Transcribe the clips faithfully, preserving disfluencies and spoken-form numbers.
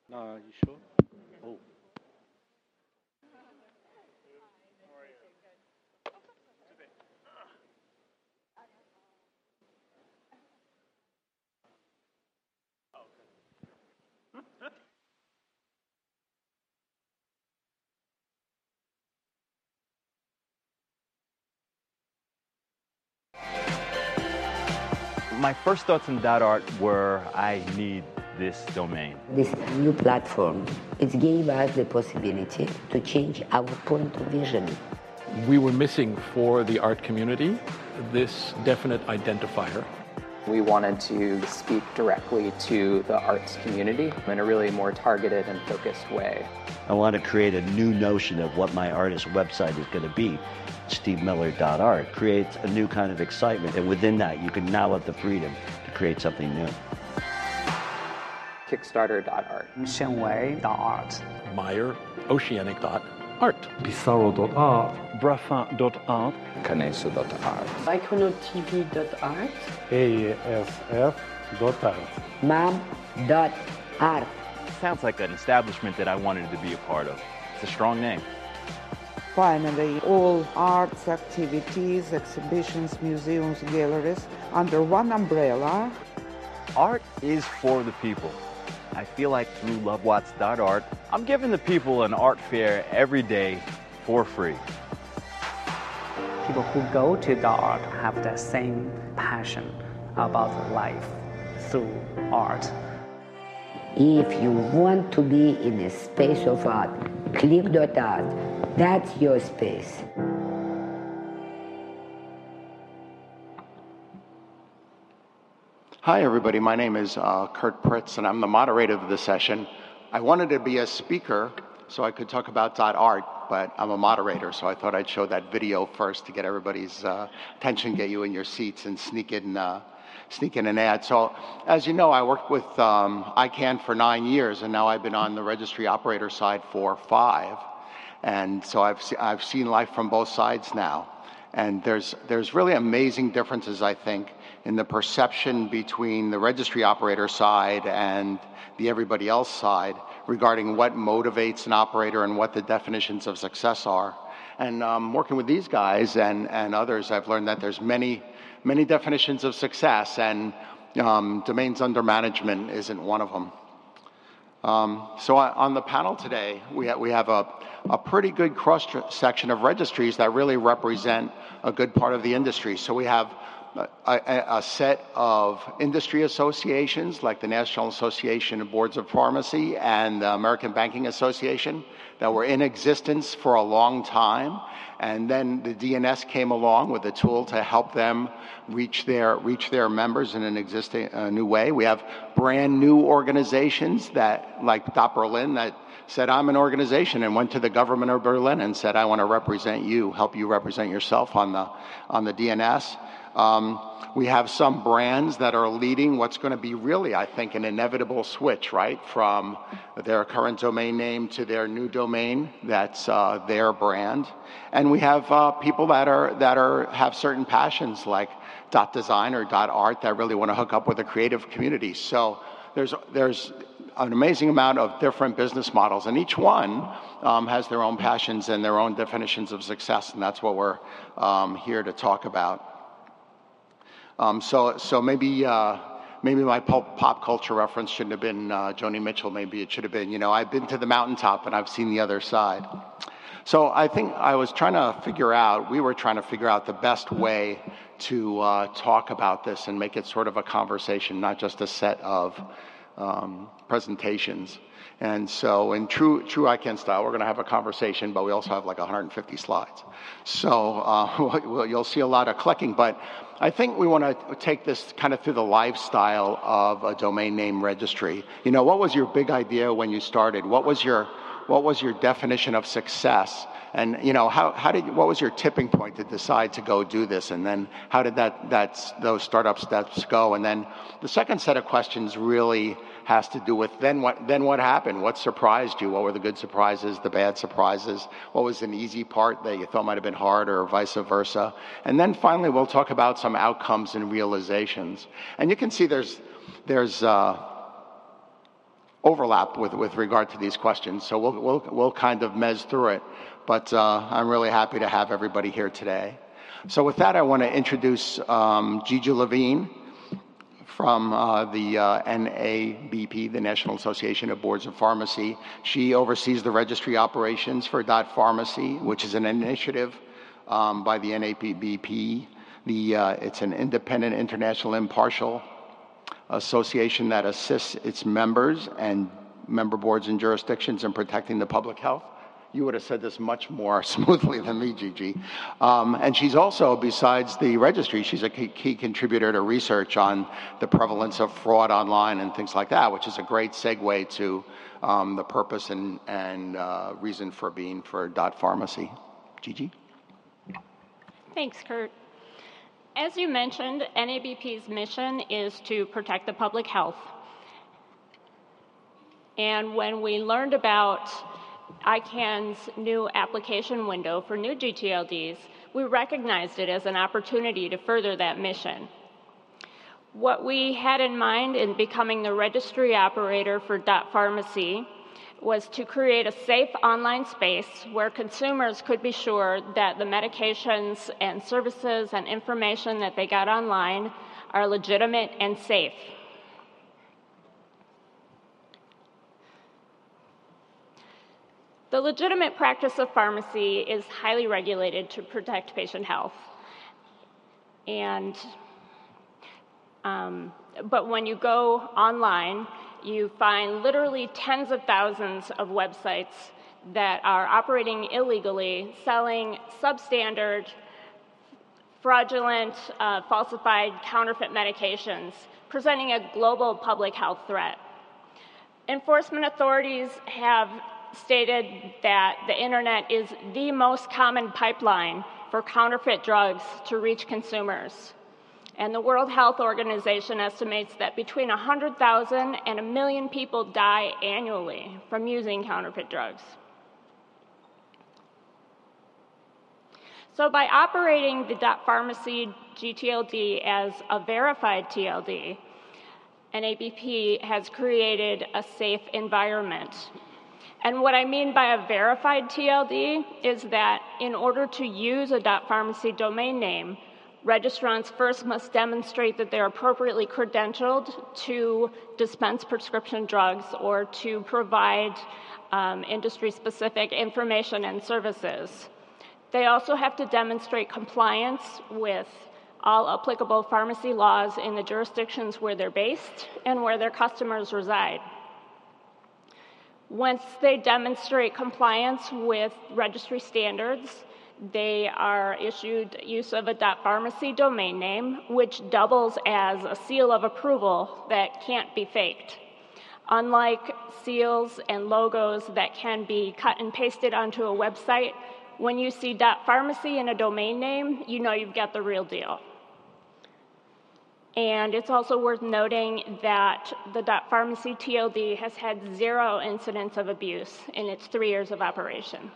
Nah, you sure? Oh. My first thoughts on .art were, I need this domain. This new platform, it gave us the possibility to change our point of vision. We were missing for the art community this definite identifier. We wanted to speak directly to the arts community in a really more targeted and focused way. I want to create a new notion of what my artist website is going to be. Steve Miller dot art creates a new kind of excitement, and within that you can now have the freedom to create something new. Kickstarter dot art. Shenwei dot art. Meyer Oceanic dot art. Pissarro dot art. Braffin dot art. Caneso dot art. Icono T V dot art. A S F dot art. M A M dot art. Sounds like an establishment that I wanted to be a part of. It's a strong name. Finally, all arts activities, exhibitions, museums, galleries under one umbrella. Art is for the people. I feel like through Love Watts dot art, I'm giving the people an art fair every day for free. People who go to the art have the same passion about life through art. If you want to be in a space of art, click dot art. That's your space. Hi, everybody. My name is uh, Kurt Pritz, and I'm the moderator of the session. I wanted to be a speaker so I could talk about .art, but I'm a moderator, so I thought I'd show that video first to get everybody's uh, attention, get you in your seats, and sneak in, uh, sneak in an ad. So, as you know, I worked with um, I CANN for nine years, and now I've been on the registry operator side for five. And so I've, se- I've seen life from both sides now. And there's, there's really amazing differences, I think, in the perception between the registry operator side and the everybody else side regarding what motivates an operator and what the definitions of success are. And um, working with these guys and, and others, I've learned that there's many, many definitions of success, and um, domains under management isn't one of them. Um, so on the panel today, we, ha- we have a, a pretty good cross-section of registries that really represent a good part of the industry. So we have a, a, a set of industry associations like the National Association of Boards of Pharmacy and the American Banking Association that were in existence for a long time. And then the D N S came along with a tool to help them reach their reach their members in an existing uh, new way. We have brand new organizations that, like Dot Berlin, that said, I'm an organization, and went to the government of Berlin and said, I want to represent you, help you represent yourself on the on the D N S. Um, we have some brands that are leading what's going to be really, I think, an inevitable switch, right, from their current domain name to their new domain that's uh, their brand. And we have uh, people that are that are have certain passions like dot design or dot art that really want to hook up with the creative community. So there's there's an amazing amount of different business models, and each one um, has their own passions and their own definitions of success, and that's what we're um, here to talk about. Um, so, so maybe uh, maybe my pop, pop culture reference shouldn't have been uh, Joni Mitchell. Maybe it should have been, you know, I've been to the mountaintop and I've seen the other side. So I think I was trying to figure out, we were trying to figure out the best way to uh, talk about this and make it sort of a conversation, not just a set of um, presentations. And so in true true I CANN style, we're going to have a conversation, but we also have like one hundred fifty slides. So uh, well, you'll see a lot of clicking, but I think we want to take this kind of through the lifestyle of a domain name registry. You know, what was your big idea when you started? What was your what was your definition of success? And you know, how how did what was your tipping point to decide to go do this? And then how did that that those startup steps go? And then the second set of questions really has to do with then what then what happened? What surprised you? What were the good surprises, the bad surprises? What was an easy part that you thought might have been hard, or vice versa? And then finally, we'll talk about some outcomes and realizations. And you can see there's there's uh, overlap with, with regard to these questions. So we'll, we'll, we'll kind of mez through it. But uh, I'm really happy to have everybody here today. So with that, I want to introduce um, Gigi Levine from uh, the uh, N A B P, the National Association of Boards of Pharmacy. She oversees the registry operations for Dot Pharmacy, which is an initiative um, by the N A B P. The, uh, it's an independent, international, impartial association that assists its members and member boards and jurisdictions in protecting the public health. You would have said this much more smoothly than me, Gigi. Um, and she's also, besides the registry, she's a key, key contributor to research on the prevalence of fraud online and things like that, which is a great segue to um, the purpose and, and uh, reason for being for Dot Pharmacy. Gigi? Thanks, Kurt. As you mentioned, N A B P's mission is to protect the public health. And when we learned about I CAN's new application window for new G T L Ds, we recognized it as an opportunity to further that mission. What we had in mind in becoming the registry operator for Dot Pharmacy was to create a safe online space where consumers could be sure that the medications and services and information that they got online are legitimate and safe. The legitimate practice of pharmacy is highly regulated to protect patient health. And, um, but when you go online, you find literally tens of thousands of websites that are operating illegally, selling substandard, fraudulent, uh, falsified, counterfeit medications, presenting a global public health threat. Enforcement authorities have stated that the internet is the most common pipeline for counterfeit drugs to reach consumers. And the World Health Organization estimates that between one hundred thousand and a million people die annually from using counterfeit drugs. So by operating the Dot Pharmacy G T L D as a verified T L D, N A B P has created a safe environment. And what I mean by a verified T L D is that in order to use a Dot Pharmacy domain name, registrants first must demonstrate that they're appropriately credentialed to dispense prescription drugs or to provide um, industry-specific information and services. They also have to demonstrate compliance with all applicable pharmacy laws in the jurisdictions where they're based and where their customers reside. Once they demonstrate compliance with registry standards, they are issued use of a Dot Pharmacy domain name, which doubles as a seal of approval that can't be faked. Unlike seals and logos that can be cut and pasted onto a website, when you see Dot Pharmacy in a domain name, you know you've got the real deal. And it's also worth noting that the Dot Pharmacy T L D has had zero incidents of abuse in its three years of operation.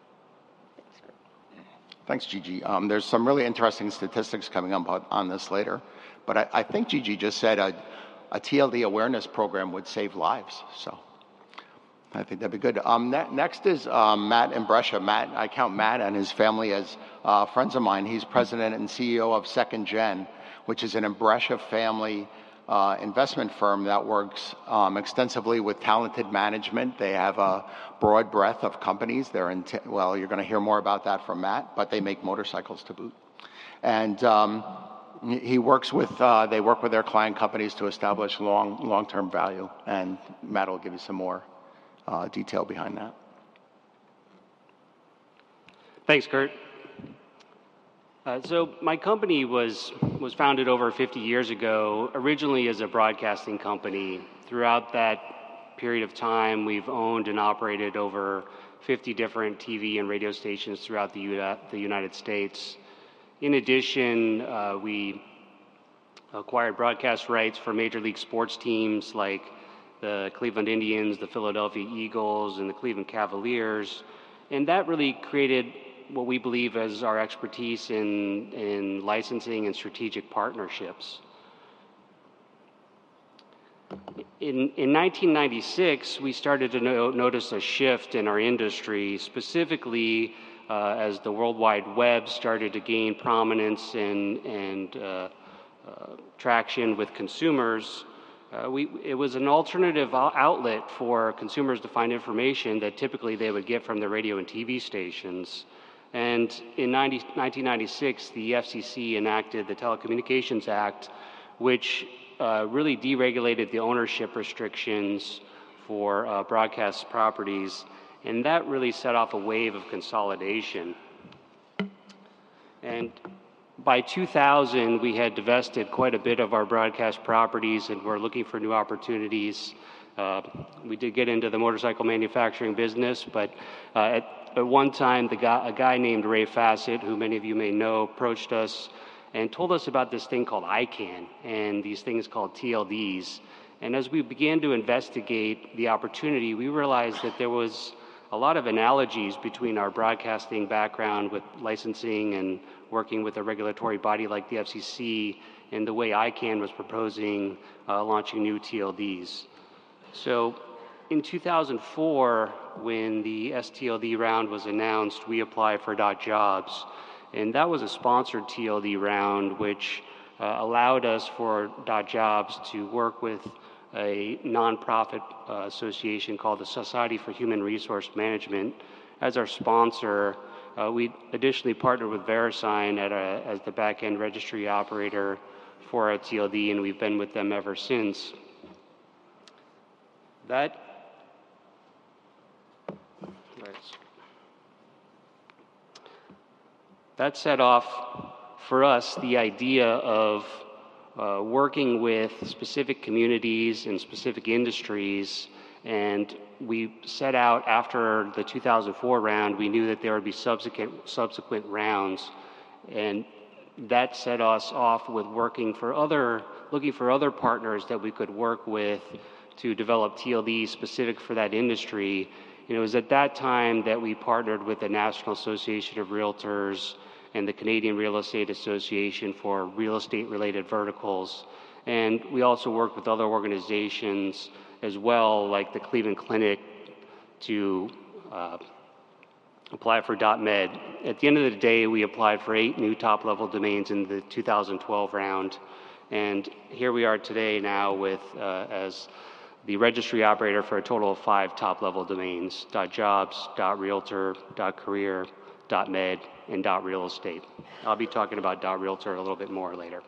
Thanks, Gigi. Um, there's some really interesting statistics coming up on, on this later, but I, I think Gigi just said a, a T L D awareness program would save lives, so I think that'd be good. Um, ne next is um, Matt Imbrescia. Matt, I count Matt and his family as uh, friends of mine. He's president and C E O of Second Gen, which is an Imbrescia family uh, investment firm that works um, extensively with talented management. They have a broad breadth of companies. They're in, t well, you're going to hear more about that from Matt, but they make motorcycles to boot. And um, he works with, uh, they work with their client companies to establish long, long-term value. And Matt will give you some more uh, detail behind that. Thanks, Kurt. Uh, so my company was, was founded over fifty years ago, originally as a broadcasting company. Throughout that period of time, we've owned and operated over fifty different T V and radio stations throughout the, U the United States. In addition, uh, we acquired broadcast rights for major league sports teams like the Cleveland Indians, the Philadelphia Eagles, and the Cleveland Cavaliers. And that really created what we believe as our expertise in, in licensing and strategic partnerships. In, in nineteen ninety-six, we started to no, notice a shift in our industry, specifically uh, as the World Wide Web started to gain prominence and, and uh, uh, traction with consumers. Uh, we, it was an alternative outlet for consumers to find information that typically they would get from the radio and T V stations. And in nineteen ninety-six, the F C C enacted the Telecommunications Act, which uh, really deregulated the ownership restrictions for uh, broadcast properties, and that really set off a wave of consolidation. And by two thousand, we had divested quite a bit of our broadcast properties and were looking for new opportunities. Uh, we did get into the motorcycle manufacturing business, but uh, at, at one time, the guy, a guy named Ray Fassett, who many of you may know, approached us and told us about this thing called I CANN and these things called T L Ds. And as we began to investigate the opportunity, we realized that there was a lot of analogies between our broadcasting background with licensing and working with a regulatory body like the F C C and the way I CANN was proposing uh, launching new T L Ds. So in two thousand four, when the S T L D round was announced, we applied for .jobs. And that was a sponsored T L D round, which uh, allowed us for .jobs to work with a nonprofit uh, association called the Society for Human Resource Management as our sponsor. Uh, we additionally partnered with VeriSign at a, as the back-end registry operator for our T L D, and we've been with them ever since. That, that set off for us the idea of uh, working with specific communities and specific industries, and we set out after the two thousand four round. We knew that there would be subsequent subsequent rounds, and that set us off with working for other, looking for other partners that we could work with to develop T L Ds specific for that industry. And it was at that time that we partnered with the National Association of Realtors and the Canadian Real Estate Association for real estate related verticals. And we also worked with other organizations as well, like the Cleveland Clinic, to uh, apply for .med. At the end of the day, we applied for eight new top-level domains in the two thousand twelve round. And here we are today now with, uh, as the registry operator for a total of five top-level domains: .jobs, .realtor, .career, .med, and .real estate. I'll be talking about .realtor a little bit more later.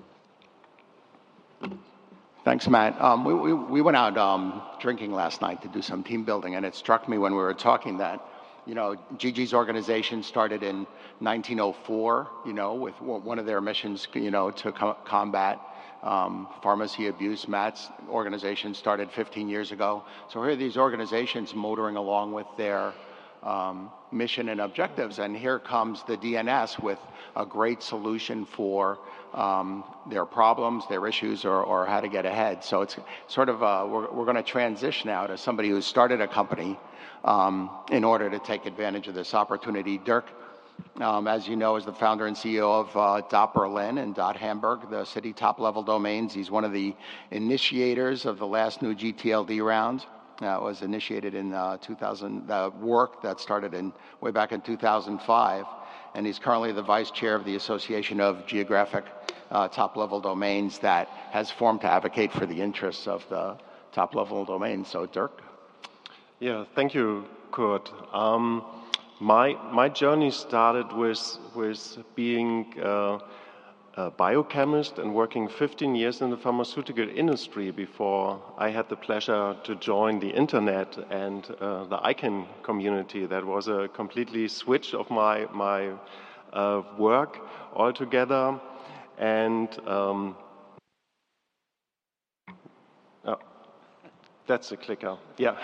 Thanks, Matt. Um, we, we, we went out um, drinking last night to do some team building, and it struck me when we were talking that, you know, Gigi's organization started in nineteen oh four, you know, with one of their missions, you know, to co combat um, pharmacy abuse. Matt's organization started fifteen years ago. So here are these organizations motoring along with their um, mission and objectives, and here comes the D N S with a great solution for um, their problems, their issues, or, or how to get ahead. So it's sort of, uh, we're, we're going to transition now to somebody who started a company um, in order to take advantage of this opportunity. Dirk, um, as you know, is the founder and C E O of uh, .Berlin and .Hamburg, the city top-level domains. He's one of the initiators of the last new G T L D round. That was initiated in uh, two thousand, the work that started in way back in two thousand five, and he's currently the vice chair of the Association of Geographic uh, Top-Level Domains that has formed to advocate for the interests of the top-level domains. So, Dirk? Yeah, thank you, Kurt. Um, my my journey started with with being uh, a biochemist and working fifteen years in the pharmaceutical industry before I had the pleasure to join the internet and uh, the I CANN community. That was a completely switch of my my uh, work altogether. And um, oh, that's the clicker. Yeah.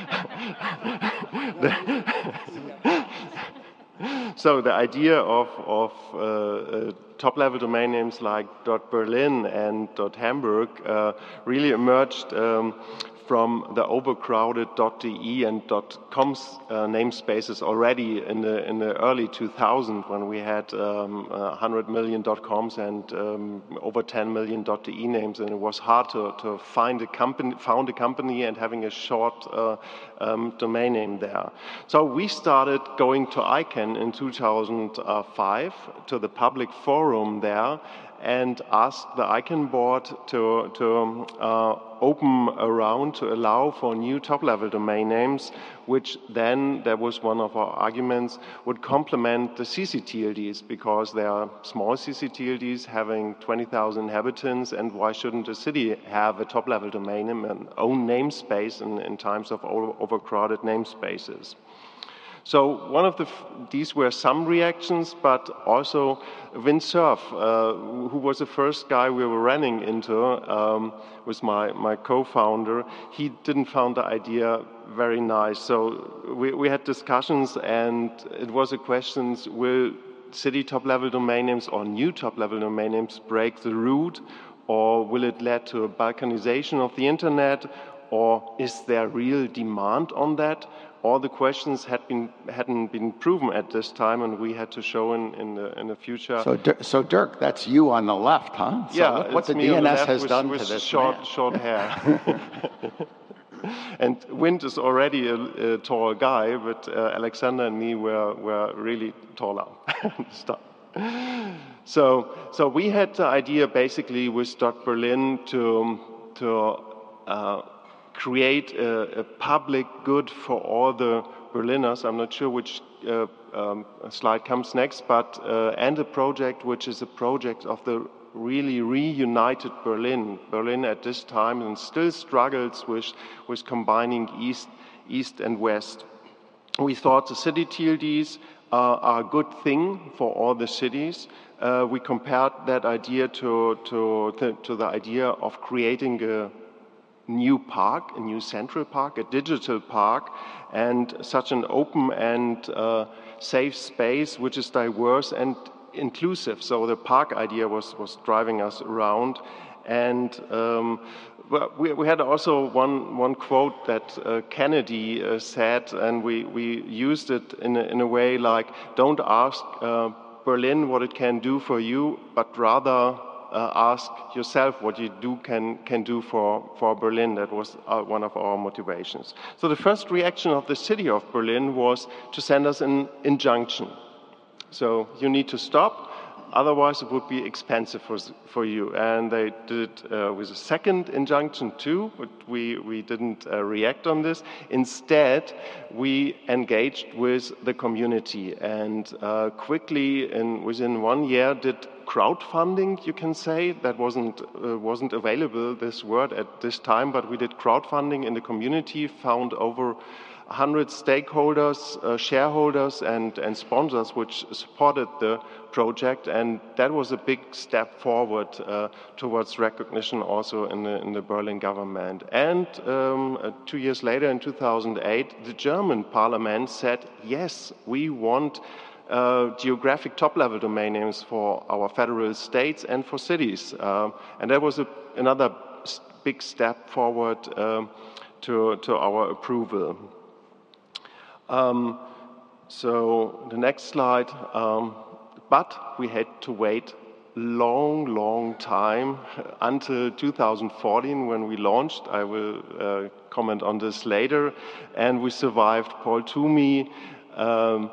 So the idea of, of uh, uh, top-level domain names like .Berlin and .Hamburg uh, really emerged um, from the overcrowded .de and .coms uh, namespaces already in the in the early two thousands, when we had um, one hundred million .coms and um, over ten million .de names, and it was hard to, to find a company, found a company and having a short uh, um, domain name there. So we started going to I CANN in two thousand five to the public forum there, and asked the I CANN board to, to uh, open a round to allow for new top-level domain names, which then, that was one of our arguments, would complement the C C T L Ds, because they are small C C T L Ds having twenty thousand inhabitants, and why shouldn't a city have a top-level domain name and own namespace in, in times of over, overcrowded namespaces? So one of the, these were some reactions, but also Windsurf, uh, who was the first guy we were running into, um, was my, my co-founder. He didn't find the idea very nice. So we, we had discussions, and it was a question, will city top-level domain names or new top-level domain names break the root, or will it lead to a balkanization of the internet, or is there real demand on that? All the questions had been, hadn't been proven at this time, and we had to show in, in, the, in the future. So, so Dirk, that's you on the left, huh? So yeah, look what the me D N S the has with, done with to this short, man. short hair. And Wind is already a, a tall guy, but uh, Alexander and me were, were really taller. so, so we had the idea basically with Dot Berlin to, to uh, create a, a public good for all the Berliners. I'm not sure which uh, um, slide comes next, but uh, and a project which is a project of the really reunited Berlin. Berlin at this time and still struggles with, with combining East, East and West. We thought the city T L Ds uh, are a good thing for all the cities. Uh, we compared that idea to, to, to, to the idea of creating a new park, a new central park, a digital park, and such an open and uh, safe space which is diverse and inclusive. So the park idea was, was driving us around. And um, we, we had also one, one quote that uh, Kennedy uh, said, and we, we used it in a, in a way like, don't ask uh, Berlin what it can do for you, but rather Uh, ask yourself what you do can can do for for Berlin. That was uh, one of our motivations. So the first reaction of the city of Berlin was to send us an injunction. So you need to stop, otherwise it would be expensive for for you. And they did it uh, with a second injunction too, but we we didn't uh, react on this. Instead, we engaged with the community, and uh, quickly, in within one year, did crowdfunding, you can say. That wasn't uh, wasn't available, this word, at this time, but we did crowdfunding in the community, found over one hundred stakeholders, uh, shareholders, and, and sponsors which supported the project, and that was a big step forward uh, towards recognition also in the, in the Berlin government. And um, uh, two years later, in two thousand eight, the German parliament said, yes, we want Uh, geographic top-level domain names for our federal states and for cities. Uh, and that was a, another big step forward um, to, to our approval. Um, so the next slide. Um, but we had to wait long, long time until two thousand fourteen when we launched. I will uh, comment on this later. And we survived Paul Toomey, um,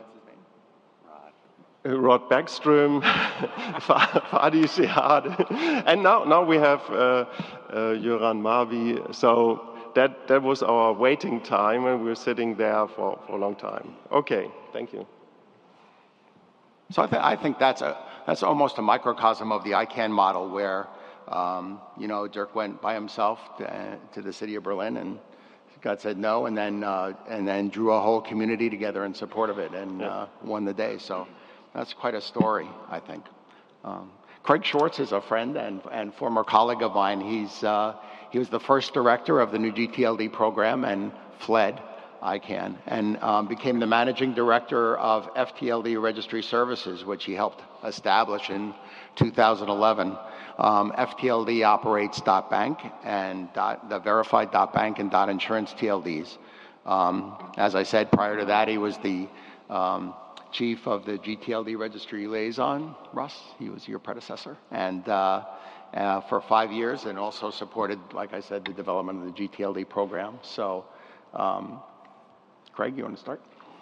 Rod Backstrom, Fadi Shehad, and now now we have uh, uh, Göran Marvi. So that that was our waiting time, and we were sitting there for, for a long time. Okay, thank you. So I, th I think that's a that's almost a microcosm of the I CANN model, where um, you know Dirk went by himself to, uh, to the city of Berlin, and God said no, and then uh, and then drew a whole community together in support of it, and uh, won the day. So. That's quite a story, I think. Um, Craig Schwartz is a friend and, and former colleague of mine. He's, uh, he was the first director of the new G T L D program and fled I CANN, and um, became the managing director of F T L D Registry Services, which he helped establish in two thousand eleven. Um, F T L D operates .bank and dot, the verified .bank and .insurance T L Ds. Um, as I said, prior to that, he was the um, chief of the G T L D Registry Liaison. Russ, he was your predecessor, and uh, uh, for five years, and also supported, like I said, the development of the G T L D program. So. Um, Craig, you want to start?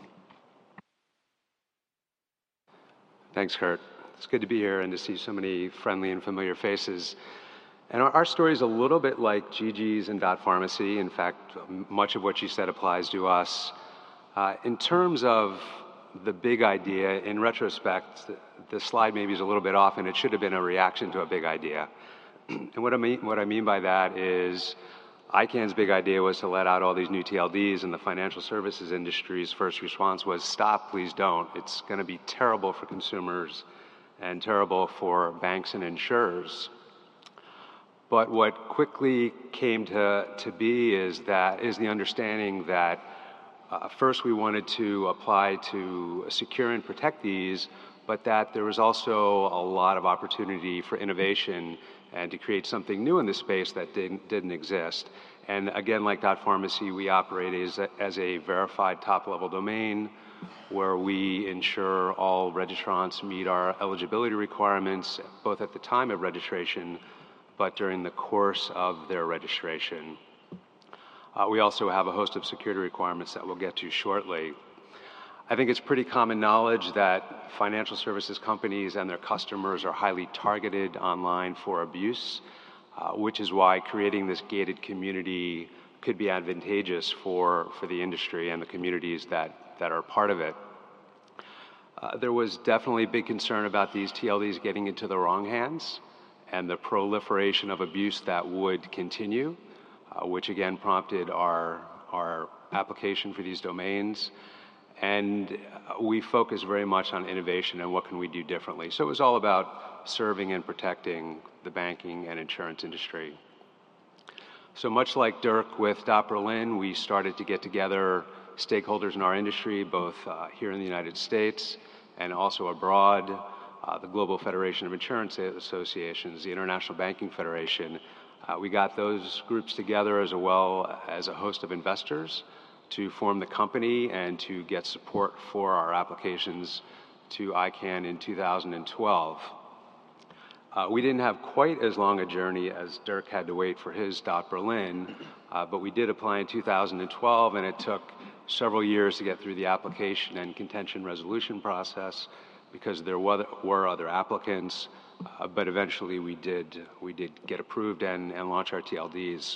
Thanks, Kurt. It's good to be here and to see so many friendly and familiar faces. And our, our story is a little bit like Gigi's and Dot Pharmacy. In fact, much of what she said applies to us. Uh, in terms of the big idea, in retrospect, the, the slide maybe is a little bit off, and it should have been a reaction to a big idea. And what I mean, what I mean by that is, I CANN's big idea was to let out all these new T L Ds, and the financial services industry's first response was, stop, please don't. It's going to be terrible for consumers and terrible for banks and insurers. But what quickly came to, to be is that is the understanding that uh, first we wanted to apply to secure and protect these, but that there was also a lot of opportunity for innovation and to create something new in this space that didn't, didn't exist. And again, like Dot Pharmacy, we operate as a, as a verified top-level domain where we ensure all registrants meet our eligibility requirements, both at the time of registration, but during the course of their registration. Uh, we also have a host of security requirements that we'll get to shortly. I think it's pretty common knowledge that financial services companies and their customers are highly targeted online for abuse, uh, which is why creating this gated community could be advantageous for, for the industry and the communities that, that are part of it. Uh, there was definitely big concern about these T L Ds getting into the wrong hands and the proliferation of abuse that would continue, uh, which again prompted our, our application for these domains. And we focus very much on innovation and what can we do differently. So it was all about serving and protecting the banking and insurance industry. So much like Dirk with Dot Berlin, we started to get together stakeholders in our industry, both uh, here in the United States and also abroad, uh, the Global Federation of Insurance Associations, the International Banking Federation. Uh, we got those groups together as well as a host of investors to form the company and to get support for our applications to I CANN in two thousand twelve. Uh, we didn't have quite as long a journey as Dirk had to wait for his Dot Berlin, uh, but we did apply in two thousand twelve, and it took several years to get through the application and contention resolution process because there were other applicants, uh, but eventually we did, we did get approved and, and launch our T L Ds.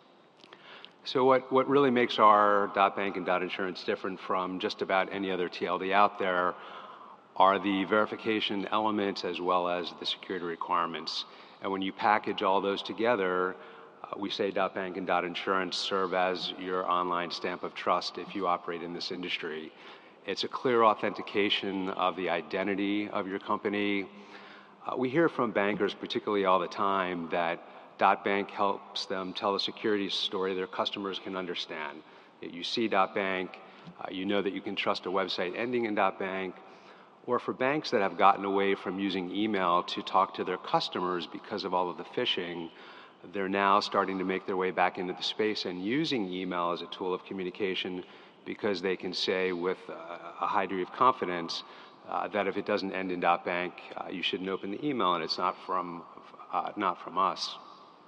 So what, what really makes our .bank and .insurance different from just about any other T L D out there are the verification elements as well as the security requirements. And when you package all those together, uh, we say .bank and .insurance serve as your online stamp of trust if you operate in this industry. It's a clear authentication of the identity of your company. Uh, we hear from bankers, particularly all the time, that .bank helps them tell a security story their customers can understand. You see .bank, uh, you know that you can trust a website ending in .bank, or for banks that have gotten away from using email to talk to their customers because of all of the phishing, they're now starting to make their way back into the space and using email as a tool of communication because they can say with uh, a high degree of confidence uh, that if it doesn't end in .bank, uh, you shouldn't open the email and it's not from, uh, not from us.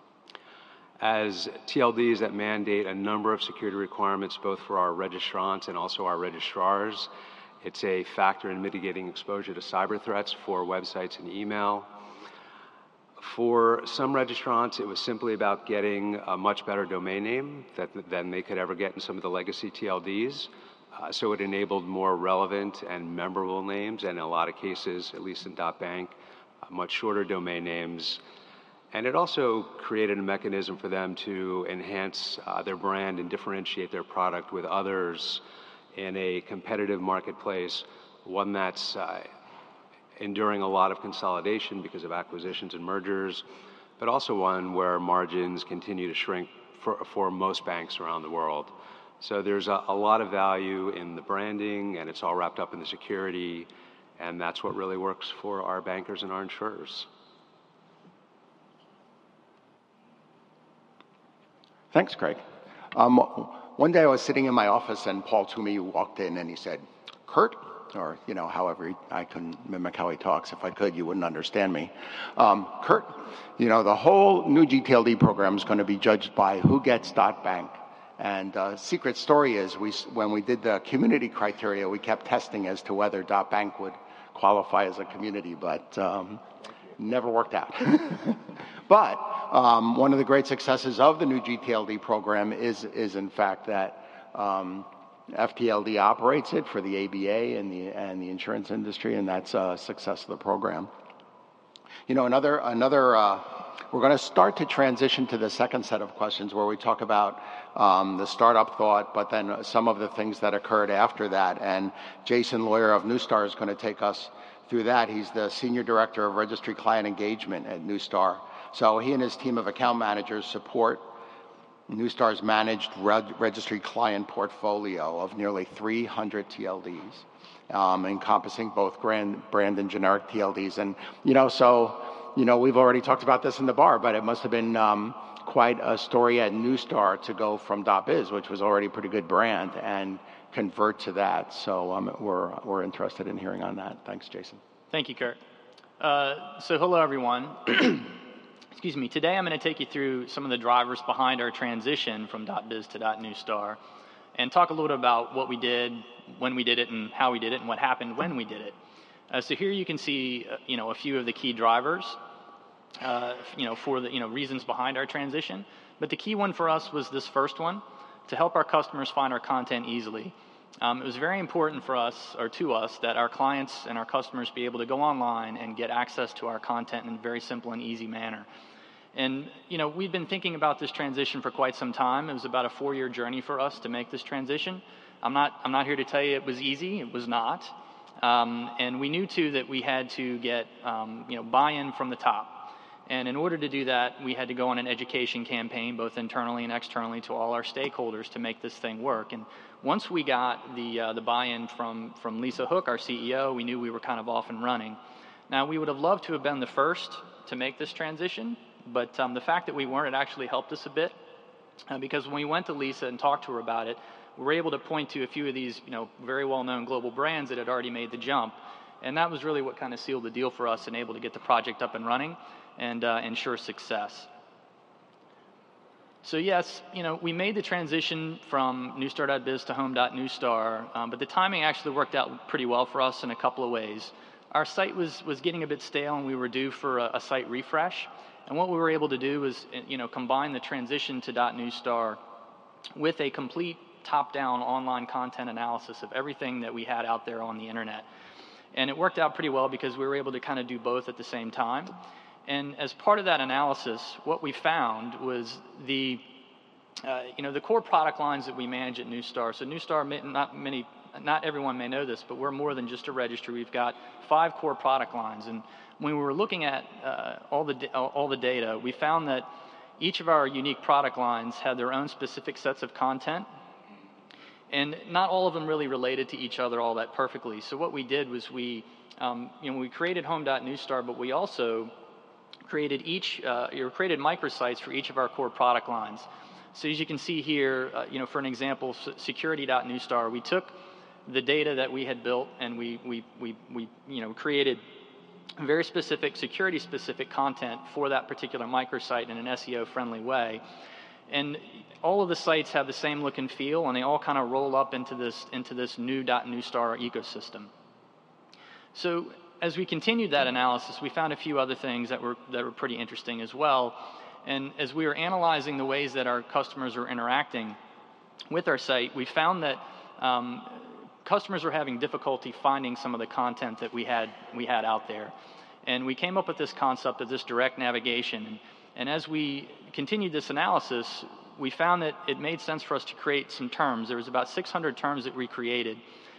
As T L Ds that mandate a number of security requirements both for our registrants and also our registrars, it's a factor in mitigating exposure to cyber threats for websites and email. For some registrants, it was simply about getting a much better domain name that, than they could ever get in some of the legacy T L Ds. Uh, so it enabled more relevant and memorable names, and in a lot of cases, at least in .bank, uh, much shorter domain names. And it also created a mechanism for them to enhance uh, their brand and differentiate their product with others in a competitive marketplace, one that's uh, enduring a lot of consolidation because of acquisitions and mergers, but also one where margins continue to shrink for, for most banks around the world. So there's a, a lot of value in the branding, and it's all wrapped up in the security, and that's what really works for our bankers and our insurers. Thanks, Craig. Um, one day I was sitting in my office and Paul Toomey walked in and he said, Kurt, or, you know, however, he, I couldn't mimic how he talks. If I could, you wouldn't understand me. Um, Kurt, you know, the whole new G T L D program is going to be judged by who gets .bank. And uh, secret story is, we, when we did the community criteria, we kept testing as to whether .bank would qualify as a community, but um, never worked out. But um, one of the great successes of the new G T L D program is, is in fact, that um, F T L D operates it for the A B A and the, and the insurance industry, and that's a success of the program. You know, another, another uh, we're going to start to transition to the second set of questions where we talk about um, the startup thought, but then some of the things that occurred after that. And Jason Lawyer of Neustar is going to take us through that. He's the Senior Director of Registry Client Engagement at Neustar. So he and his team of account managers support Neustar's managed reg- registry client portfolio of nearly three hundred T L Ds, um, encompassing both brand, brand and generic T L Ds. And, you know, so, you know, we've already talked about this in the bar, but it must have been um, quite a story at Neustar to go from .biz, which was already a pretty good brand, and convert to that. So um, we're, we're interested in hearing on that. Thanks, Jason. Thank you, Kurt. Uh, so hello, everyone. Excuse me. Today I'm going to take you through some of the drivers behind our transition from .biz to .neustar, and talk a little bit about what we did, when we did it, and how we did it, and what happened when we did it. Uh, so here you can see, uh, you know, a few of the key drivers, uh, you know, for the, you know, reasons behind our transition. But the key one for us was this first one, to help our customers find our content easily. Um, it was very important for us, or to us, that our clients and our customers be able to go online and get access to our content in a very simple and easy manner. And, you know, we've been thinking about this transition for quite some time. It was about a four-year journey for us to make this transition. I'm not, I'm not here to tell you it was easy. It was not. Um, and we knew, too, that we had to get, um, you know, buy-in from the top. And in order to do that, we had to go on an education campaign, both internally and externally, to all our stakeholders to make this thing work. And once we got the, uh, the buy-in from, from Lisa Hook, our C E O, we knew we were kind of off and running. Now, we would have loved to have been the first to make this transition, but um, the fact that we weren't, it actually helped us a bit, uh, because when we went to Lisa and talked to her about it, we were able to point to a few of these, you know, very well-known global brands that had already made the jump. And that was really what kind of sealed the deal for us and able to get the project up and running and uh, ensure success. So yes, you know, we made the transition from neustar dot biz to home dot neustar, um, but the timing actually worked out pretty well for us in a couple of ways. Our site was, was getting a bit stale, and we were due for a, a site refresh. And what we were able to do was, you know, combine the transition to .neustar with a complete top-down online content analysis of everything that we had out there on the internet. And it worked out pretty well because we were able to kind of do both at the same time. And as part of that analysis, what we found was the, uh, you know, the core product lines that we manage at Neustar. So Neustar, not many, not everyone may know this, but we're more than just a registry. We've got five core product lines. And when we were looking at uh, all the all the data, we found that each of our unique product lines had their own specific sets of content, and not all of them really related to each other all that perfectly. So what we did was we, um, you know, we created home dot neustar, but we also created each, uh, or created microsites for each of our core product lines. So as you can see here, uh, you know, for an example, security dot neustar, we took the data that we had built and we we we we you know created very specific, security-specific content for that particular microsite in an S E O-friendly way. And all of the sites have the same look and feel, and they all kind of roll up into this, into this new .neustar ecosystem. So as we continued that analysis, we found a few other things that were, that were pretty interesting as well. And as we were analyzing the ways that our customers were interacting with our site, we found that um, customers were having difficulty finding some of the content that we had, we had out there. And we came up with this concept of this direct navigation. And, and as we continued this analysis, we found that it made sense for us to create some terms. There was about six hundred terms that we created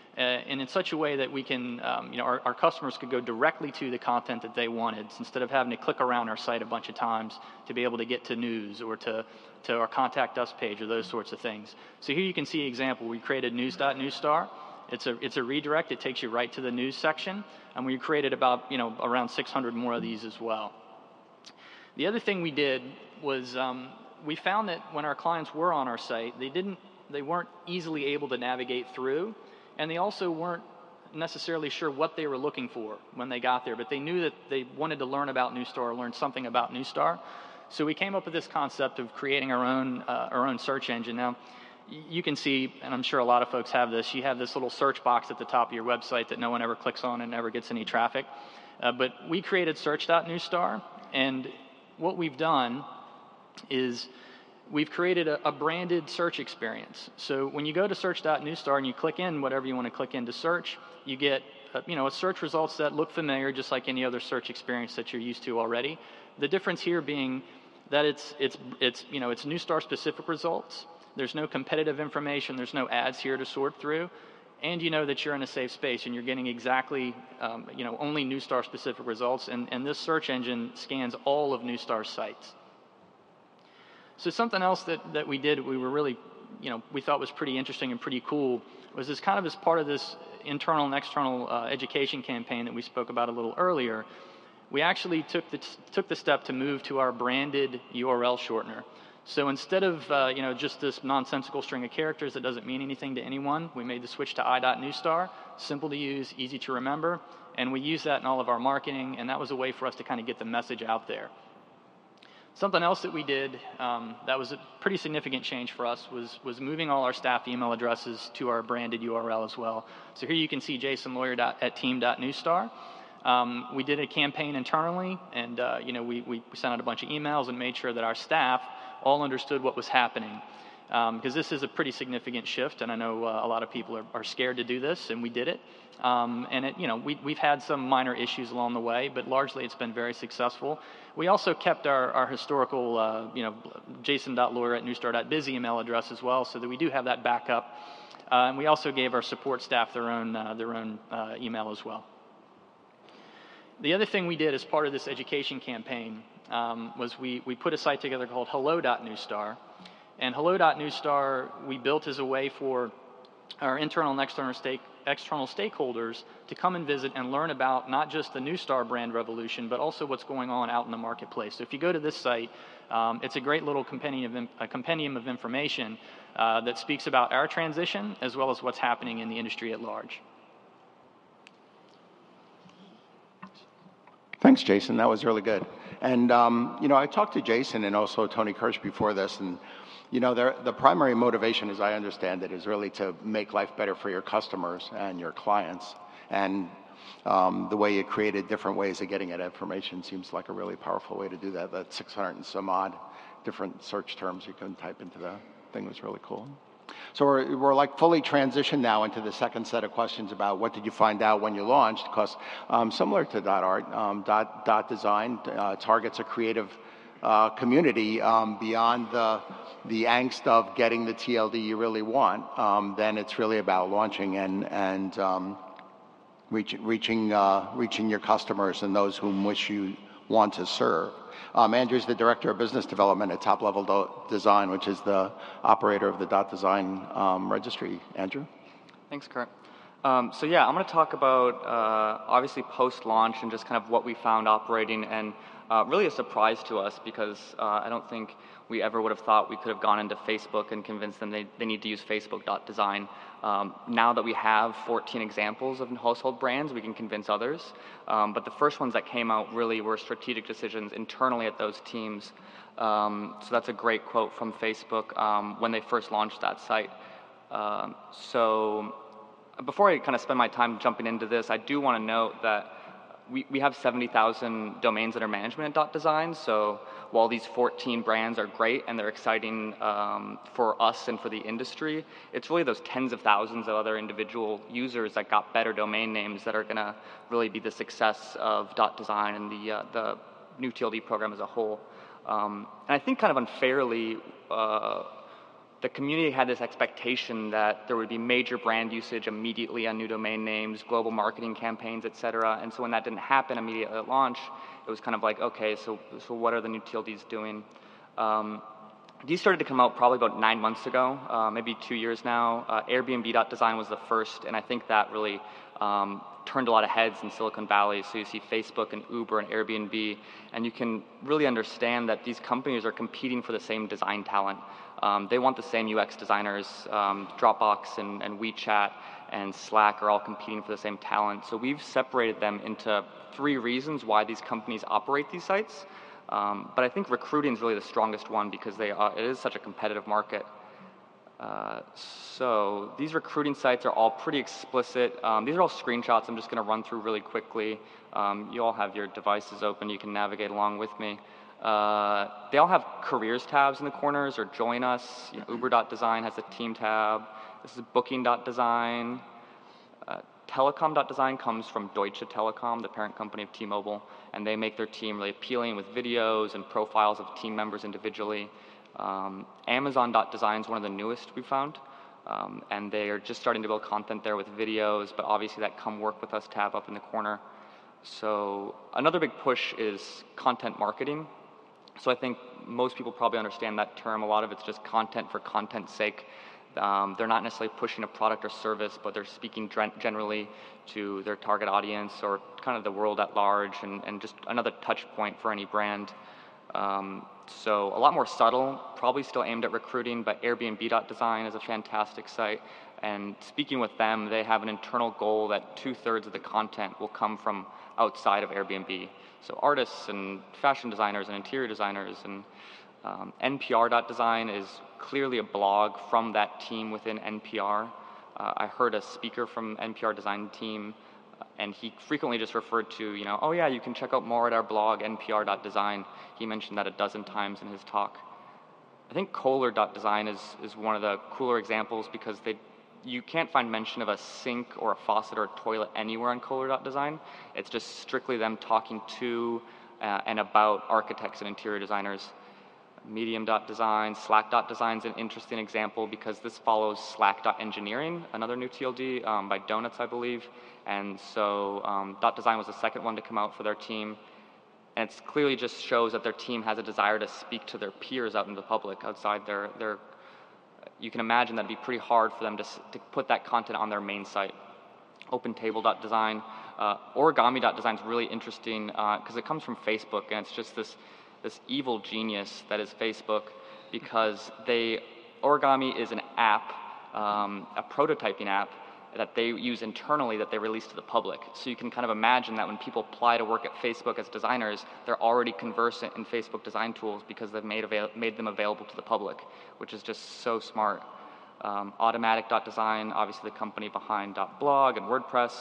uh, and in such a way that we can, um, you know, our, our customers could go directly to the content that they wanted instead of having to click around our site a bunch of times to be able to get to news or to, to our contact us page or those sorts of things. So here you can see an example. We created news.newstar. It's a, it's a redirect. It takes you right to the news section. And we created about, you know, around six hundred more of these as well. The other thing we did was um, we found that when our clients were on our site, they didn't, they weren't easily able to navigate through, and they also weren't necessarily sure what they were looking for when they got there, but they knew that they wanted to learn about Neustar or learn something about Neustar. So we came up with this concept of creating our own, uh, our own search engine. Now, you can see, and I'm sure a lot of folks have this, you have this little search box at the top of your website that no one ever clicks on and never gets any traffic. Uh, but we created search.newstar, and what we've done is we've created a, a branded search experience. So when you go to search.newstar and you click in whatever you want to click in to search, you get uh, you know, a search results that look familiar just like any other search experience that you're used to already. The difference here being that it's, it's, it's, you know, it's Neustar specific results. There's no competitive information. There's no ads here to sort through. And you know that you're in a safe space and you're getting exactly, um, you know, only Neustar specific results. And, and this search engine scans all of Neustar's sites. So something else that, that we did, we were really, you know, we thought was pretty interesting and pretty cool, was this kind of as part of this internal and external uh, education campaign that we spoke about a little earlier. We actually took the, took the step to move to our branded U R L shortener. So instead of uh, you know, just this nonsensical string of characters that doesn't mean anything to anyone, we made the switch to i.newstar, simple to use, easy to remember, and we use that in all of our marketing, and that was a way for us to kind of get the message out there. Something else that we did um, that was a pretty significant change for us was, was moving all our staff email addresses to our branded U R L as well. So here you can see jason lawyer at team.newstar. Um, we did a campaign internally, and uh, you know, we, we sent out a bunch of emails and made sure that our staff all understood what was happening. Because um, this is a pretty significant shift, and I know uh, a lot of people are, are scared to do this, and we did it. Um, and it, you know, we, we've had some minor issues along the way, but largely it's been very successful. We also kept our, our historical, uh, you know, jason.lawyer at newstar.biz email address as well, so that we do have that backup. Uh, and we also gave our support staff their own, uh, their own uh, email as well. The other thing we did as part of this education campaign um, was we, we put a site together called hello.newstar. And hello.newstar we built as a way for our internal and external, stake, external stakeholders to come and visit and learn about not just the Neustar brand revolution, but also what's going on out in the marketplace. So if you go to this site, um, it's a great little compendium of, a compendium of information uh, that speaks about our transition as well as what's happening in the industry at large. Thanks, Jason. That was really good. And, um, you know, I talked to Jason and also Tony Kirsch before this, and, you know, the primary motivation, as I understand it, is really to make life better for your customers and your clients. And um, the way you created different ways of getting at information seems like a really powerful way to do that. That six hundred and some odd different search terms you can type into the thing was really cool. So we're, we're like fully transitioned now into the second set of questions about what did you find out when you launched, because um, similar to .art, um, dot, dot Design uh, targets a creative uh, community um, beyond the, the angst of getting the T L D you really want. Um, then it's really about launching and, and um, reach, reaching, uh, reaching your customers and those whom which you want to serve. Um, Andrew's the Director of Business Development at Top Level Do Design, which is the operator of the Dot Design um, registry. Andrew? Thanks, Kurt. Um, so yeah, I'm going to talk about uh, obviously post-launch and just kind of what we found operating, and uh, really a surprise to us because uh, I don't think we ever would have thought we could have gone into Facebook and convinced them they, they need to use Facebook.design. Um, now that we have fourteen examples of household brands, we can convince others. Um, but the first ones that came out really were strategic decisions internally at those teams. Um, so that's a great quote from Facebook um, when they first launched that site. Um, so before I kind of spend my time jumping into this, I do want to note that we, we have seventy thousand domains under management at .design, so while these fourteen brands are great and they're exciting um, for us and for the industry, it's really those tens of thousands of other individual users that got better domain names that are going to really be the success of .design and the, uh, the new T L D program as a whole. Um, and I think kind of unfairly, uh, the community had this expectation that there would be major brand usage immediately on new domain names, global marketing campaigns, et cetera. And so when that didn't happen immediately at launch, it was kind of like, okay, so so what are the new T L Ds doing? Um, these started to come out probably about nine months ago, uh, maybe two years now. Uh, Airbnb.design was the first, and I think that really um, turned a lot of heads in Silicon Valley. So you see Facebook and Uber and Airbnb, and you can really understand that these companies are competing for the same design talent. Um, they want the same U X designers. Um, Dropbox and, and WeChat and Slack are all competing for the same talent. So we've separated them into three reasons why these companies operate these sites. Um, but I think recruiting is really the strongest one because they are, it is such a competitive market. Uh, so these recruiting sites are all pretty explicit. Um, these are all screenshots I'm just going to run through really quickly. Um, you all have your devices open. You can navigate along with me. Uh, they all have careers tabs in the corners or join us. You know, Uber.design has a team tab. This is Booking.design. Uh, Telecom.design comes from Deutsche Telekom, the parent company of T-Mobile, and they make their team really appealing with videos and profiles of team members individually. Um, Amazon.design is one of the newest we found, um, and they are just starting to build content there with videos, but obviously that Come Work With Us tab up in the corner. So another big push is content marketing. So I think most people probably understand that term. A lot of it's just content for content's sake. Um, they're not necessarily pushing a product or service, but they're speaking generally to their target audience or kind of the world at large, and, and just another touch point for any brand. Um, so a lot more subtle, probably still aimed at recruiting, but Airbnb.design is a fantastic site. And speaking with them, they have an internal goal that two-thirds of the content will come from outside of Airbnb. So artists and fashion designers and interior designers, and um, N P R.design is clearly a blog from that team within N P R. Uh, I heard a speaker from N P R design team, and he frequently just referred to, you know, oh yeah, you can check out more at our blog, N P R.design. He mentioned that a dozen times in his talk. I think Kohler.design is, is one of the cooler examples because they, you can't find mention of a sink or a faucet or a toilet anywhere on Kohler.design. It's just strictly them talking to uh, and about architects and interior designers. Medium.design, Slack.design is an interesting example because this follows Slack.engineering, another new T L D um, by Donuts, I believe. And so um, .design was the second one to come out for their team. And it clearly just shows that their team has a desire to speak to their peers out in the public, outside their, their you can imagine that it'd be pretty hard for them to, to put that content on their main site. OpenTable.design. Uh, Origami.design is really interesting because uh, it comes from Facebook, and it's just this this evil genius that is Facebook, because they, Origami is an app, um, a prototyping app that they use internally that they release to the public. So you can kind of imagine that when people apply to work at Facebook as designers, they're already conversant in Facebook design tools because they've made, avail made them available to the public, which is just so smart. Um, Automatic.design, obviously the company behind .blog and WordPress.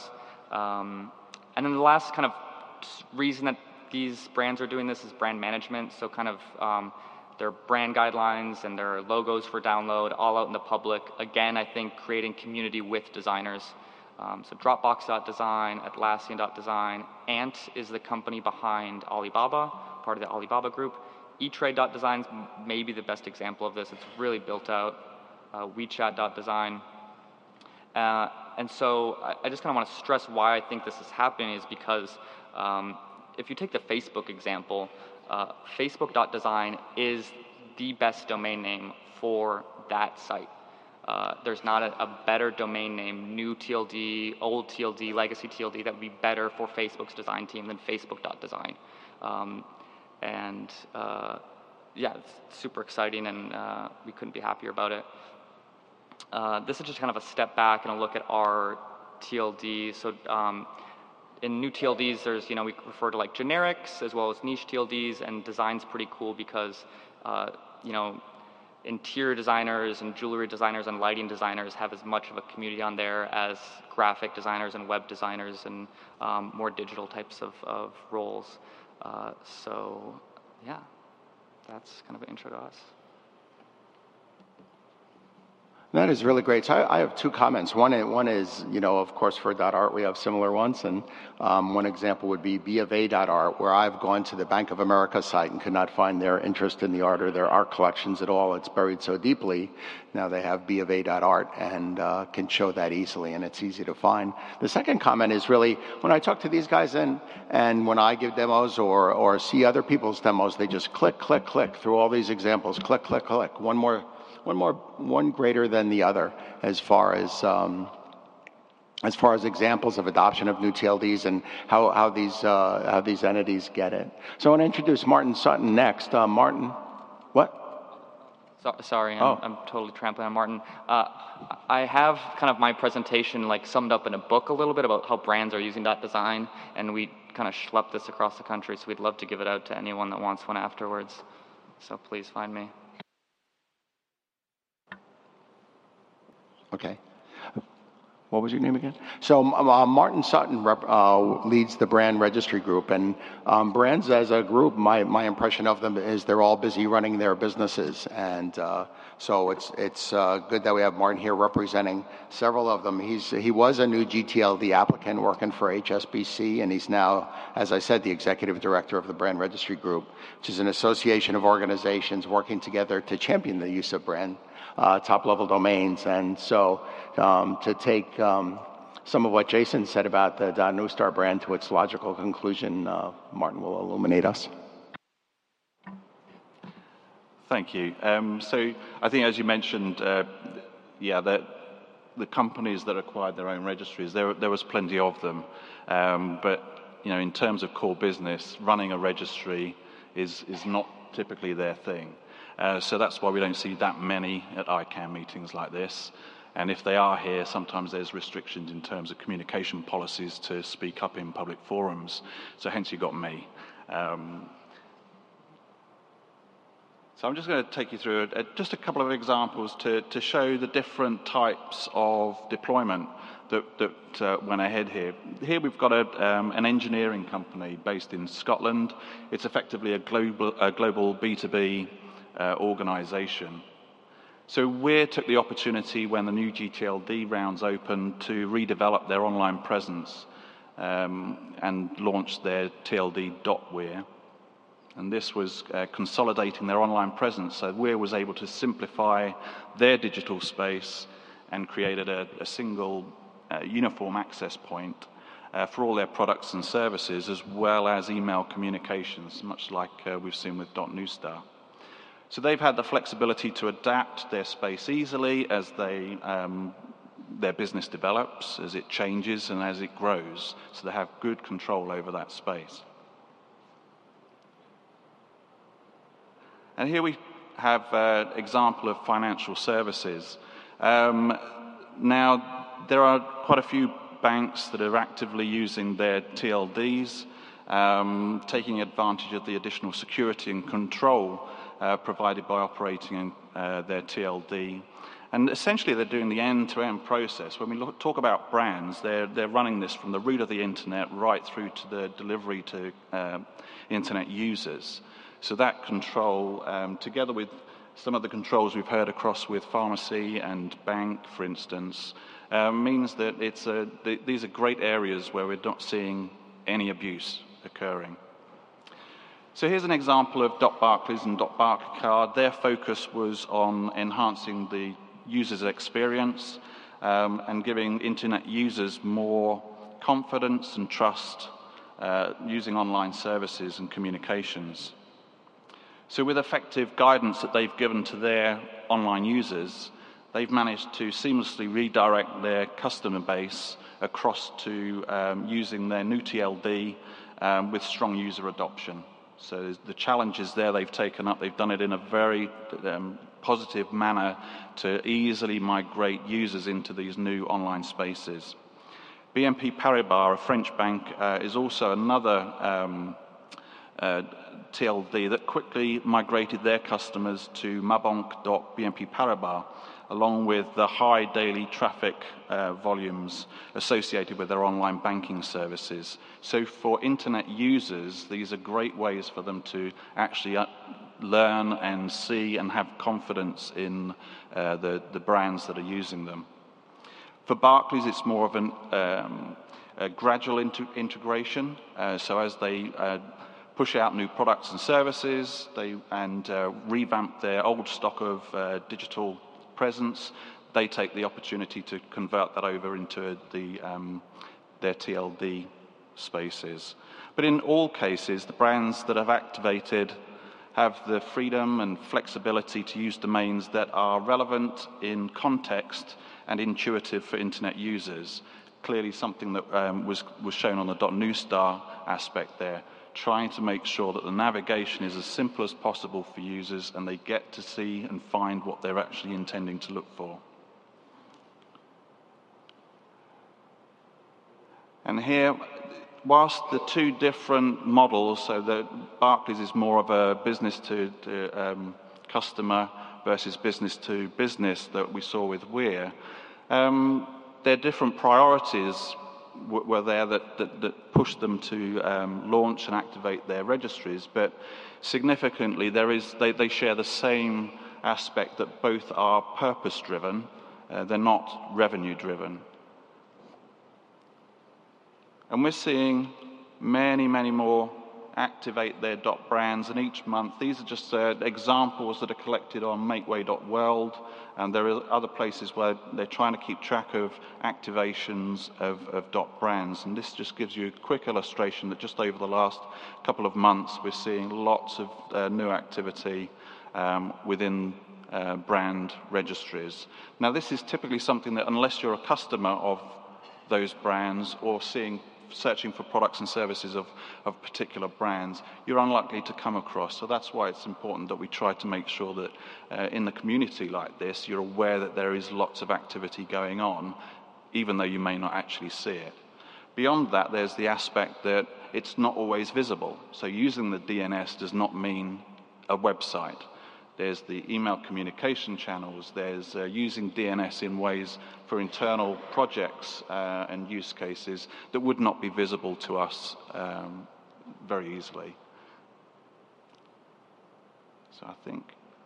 Um, and then the last kind of reason that these brands are doing this is brand management, so kind of um, their brand guidelines and their logos for download all out in the public. Again, I think creating community with designers. Um, so Dropbox.design, Atlassian.design, Ant is the company behind Alibaba, part of the Alibaba group. eTrade.design is maybe the best example of this. It's really built out. Uh, WeChat.design. Uh, and so I, I just kind of want to stress why I think this is happening is because um, if you take the Facebook example, uh, Facebook.design is the best domain name for that site. Uh, there's not a, a better domain name, new T L D, old T L D, legacy T L D, that would be better for Facebook's design team than Facebook.design. Um, and uh, yeah, it's super exciting, and uh, we couldn't be happier about it. Uh, this is just kind of a step back and a look at our T L D. So um, in new T L Ds, there's, you know, we refer to like generics as well as niche T L Ds, and design's pretty cool because, uh, you know, interior designers and jewelry designers and lighting designers have as much of a community on there as graphic designers and web designers and um, more digital types of, of roles. Uh, so yeah, that's kind of an intro to us. That is really great. So I, I have two comments. One, one is, you know, of course, for .art we have similar ones, and um, one example would be B of A dot art, where I've gone to the Bank of America site and could not find their interest in the art or their art collections at all. It's buried so deeply. Now they have B of A dot art and uh, can show that easily, and it's easy to find. The second comment is really, when I talk to these guys and, and when I give demos or, or see other people's demos, they just click, click, click through all these examples, click, click, click, one more One more, one greater than the other, as far as um, as far as examples of adoption of new T L Ds and how how these uh, how these entities get it. So I want to introduce Martin Sutton next. Uh, Martin, what? So, sorry, I'm, oh. I'm totally trampling on Martin. Uh, I have kind of my presentation like summed up in a book a little bit about how brands are using dot design, and we kind of schlepped this across the country. So we'd love to give it out to anyone that wants one afterwards. So please find me. Okay. What was your name again? So uh, Martin Sutton rep, uh, leads the brand registry group, and um, brands as a group, my, my impression of them is they're all busy running their businesses, and uh, so it's it's uh, good that we have Martin here representing several of them. He's he was a new G T L D applicant working for H S B C, and he's now, as I said, the executive director of the brand registry group, which is an association of organizations working together to champion the use of brand Uh, top-level domains. And so um, to take um, some of what Jason said about the .newstar brand to its logical conclusion, uh, Martin will illuminate us. Thank you. Um, so I think, as you mentioned, uh, yeah, the, the companies that acquired their own registries, there, there was plenty of them. Um, but, you know, in terms of core business, running a registry is, is not typically their thing. Uh, so that's why we don't see that many at I CANN meetings like this. And if they are here, sometimes there's restrictions in terms of communication policies to speak up in public forums. So hence you got me. Um, so I'm just going to take you through a, a, just a couple of examples to, to show the different types of deployment that, that uh, went ahead here. Here we've got a, um, an engineering company based in Scotland. It's effectively a global, a global B two B Uh, organization. So we took the opportunity when the new G T L D rounds opened to redevelop their online presence um, and launched their T L D dot weir. And this was uh, consolidating their online presence. So Weir was able to simplify their digital space and created a, a single uh, uniform access point uh, for all their products and services, as well as email communications, much like uh, we've seen with .newstar. So they've had the flexibility to adapt their space easily as they, um, their business develops, as it changes and as it grows. So they have good control over that space. And here we have an example of financial services. Um, now, there are quite a few banks that are actively using their T L Ds, um, taking advantage of the additional security and control Uh, provided by operating in uh, their T L D. And essentially they're doing the end-to-end process. When we look, talk about brands, they're, they're running this from the root of the internet right through to the delivery to uh, internet users. So that control, um, together with some of the controls we've heard across with pharmacy and bank, for instance, uh, means that it's a, th these are great areas where we're not seeing any abuse occurring. So here's an example of .Barclays and .Barclaycard. Their focus was on enhancing the user's experience um, and giving internet users more confidence and trust uh, using online services and communications. So with effective guidance that they've given to their online users, they've managed to seamlessly redirect their customer base across to um, using their new T L D um, with strong user adoption. So the challenges there they've taken up, they've done it in a very um, positive manner to easily migrate users into these new online spaces. B N P Paribas, a French bank, uh, is also another um, uh, T L D that quickly migrated their customers to mabank dot b n p paribas, along with the high daily traffic uh, volumes associated with their online banking services. So for internet users, these are great ways for them to actually uh, learn and see and have confidence in uh, the, the brands that are using them. For Barclays, it's more of an, um, a gradual inter integration. Uh, so as they uh, push out new products and services they, and uh, revamp their old stock of uh, digital presence, they take the opportunity to convert that over into the, um, their T L D spaces. But in all cases, the brands that have activated have the freedom and flexibility to use domains that are relevant in context and intuitive for internet users. Clearly something that um, was, was shown on the .newstar aspect there, trying to make sure that the navigation is as simple as possible for users and they get to see and find what they're actually intending to look for. And here, whilst the two different models, so that Barclays is more of a business to, to um, customer versus business to business that we saw with Weir, um, their different priorities w were there that, that, that pushed them to um, launch and activate their registries, but significantly there is, they, they share the same aspect that both are purpose-driven, uh, they're not revenue-driven. And we're seeing many, many more activate their dot brands, and each month, these are just uh, examples that are collected on makeway dot world, and there are other places where they're trying to keep track of activations of, of dot brands. And this just gives you a quick illustration that just over the last couple of months, we're seeing lots of uh, new activity um, within uh, brand registries. Now, this is typically something that, unless you're a customer of those brands or seeing searching for products and services of, of particular brands, you're unlikely to come across. So that's why it's important that we try to make sure that uh, in the community like this, you're aware that there is lots of activity going on, even though you may not actually see it. Beyond that, there's the aspect that it's not always visible. So using the D N S does not mean a website. There's the email communication channels, there's uh, using D N S in ways for internal projects uh, and use cases that would not be visible to us um, very easily. So I think,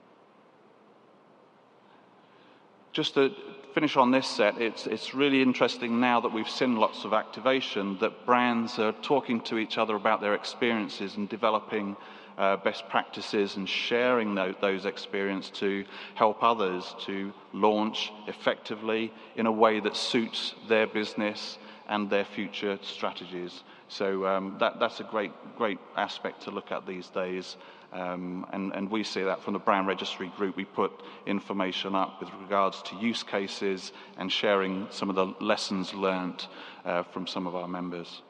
just to finish on this set, it's, it's really interesting now that we've seen lots of activation that brands are talking to each other about their experiences and developing Uh, best practices and sharing those, those experiences to help others to launch effectively in a way that suits their business and their future strategies. So um, that, that's a great, great aspect to look at these days. Um, and, and we see that from the Brand Registry Group. We put information up with regards to use cases and sharing some of the lessons learnt uh, from some of our members.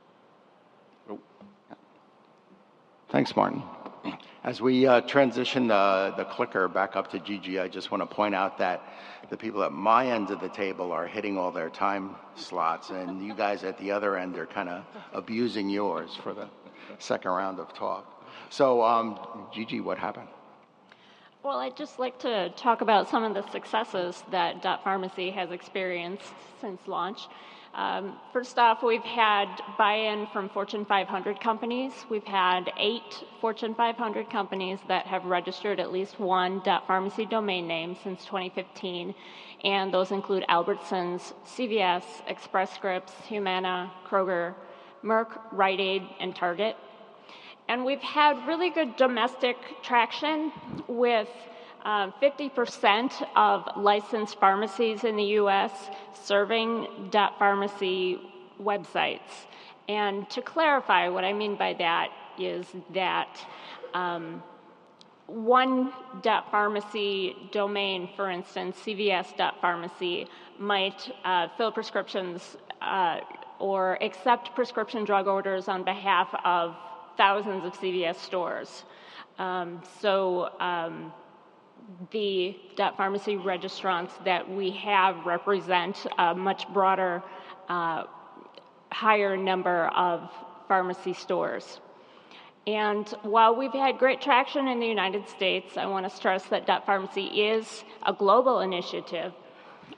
Thanks, Martin. As we uh, transition the, the clicker back up to Gigi, I just want to point out that the people at my end of the table are hitting all their time slots, and you guys at the other end are kind of abusing yours for the second round of talk. So, um, Gigi, what happened? Well, I'd just like to talk about some of the successes that Dot Pharmacy has experienced since launch. Um, first off, we've had buy-in from Fortune five hundred companies. We've had eight Fortune five hundred companies that have registered at least one .pharmacy domain name since twenty fifteen, and those include Albertsons, C V S, Express Scripts, Humana, Kroger, Merck, Rite Aid, and Target. And we've had really good domestic traction with Um, fifty percent of licensed pharmacies in the U S serving dot pharmacy websites. And to clarify, what I mean by that is that um, one dot pharmacy domain, for instance, C V S dot pharmacy, might uh, fill prescriptions uh, or accept prescription drug orders on behalf of thousands of C V S stores. Um, so um, the dot pharmacy registrants that we have represent a much broader, uh, higher number of pharmacy stores. And while we've had great traction in the United States, I want to stress that dot pharmacy is a global initiative.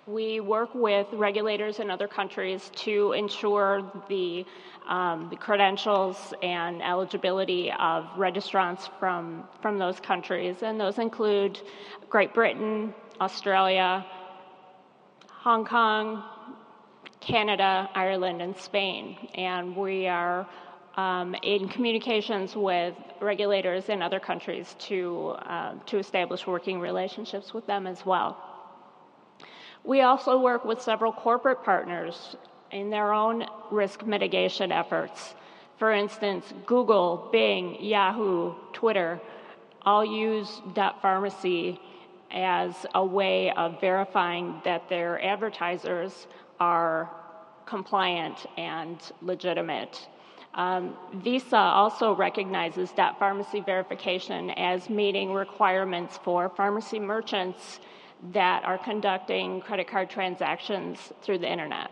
We work with regulators in other countries to ensure the, um, the credentials and eligibility of registrants from, from those countries, and those include Great Britain, Australia, Hong Kong, Canada, Ireland, and Spain. And we are um, in communications with regulators in other countries to, uh, to establish working relationships with them as well. We also work with several corporate partners in their own risk mitigation efforts. For instance, Google, Bing, Yahoo, Twitter all use .pharmacy as a way of verifying that their advertisers are compliant and legitimate. Um, Visa also recognizes .pharmacy verification as meeting requirements for pharmacy merchants that are conducting credit card transactions through the internet.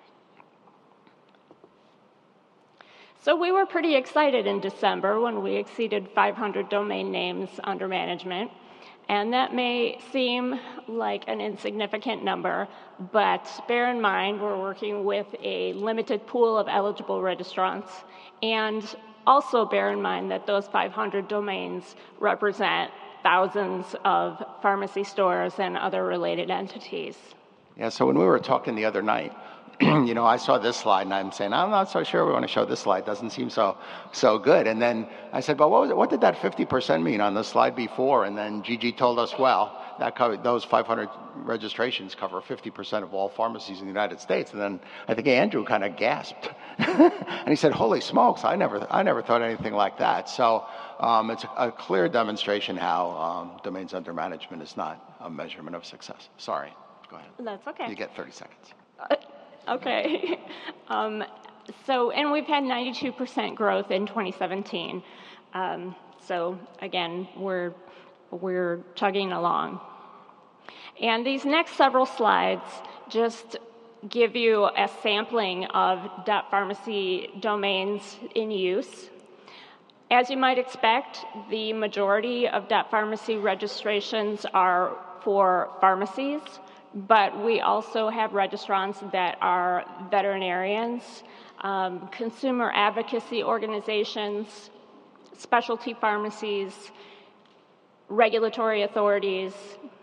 So we were pretty excited in December when we exceeded five hundred domain names under management. And that may seem like an insignificant number, but bear in mind we're working with a limited pool of eligible registrants, and also bear in mind that those five hundred domains represent thousands of pharmacy stores and other related entities. Yeah, so when we were talking the other night, you know, I saw this slide and I'm saying, I'm not so sure we want to show this slide. Doesn't seem so so good. And then I said, well, what was it? What did that fifty percent mean on the slide before? And then Gigi told us, well, that covered, those five hundred registrations cover fifty percent of all pharmacies in the United States. And then I think Andrew kind of gasped. And he said, holy smokes, I never, I never thought anything like that. So um, it's a, a clear demonstration how um, domains under management is not a measurement of success. Sorry, go ahead. That's okay. You get thirty seconds. Uh, okay. um, so, and we've had ninety-two percent growth in twenty seventeen. Um, so again, we're, we're chugging along. And these next several slides just give you a sampling of .pharmacy domains in use. As you might expect, the majority of .pharmacy registrations are for pharmacies, but we also have registrants that are veterinarians, um, consumer advocacy organizations, specialty pharmacies, regulatory authorities,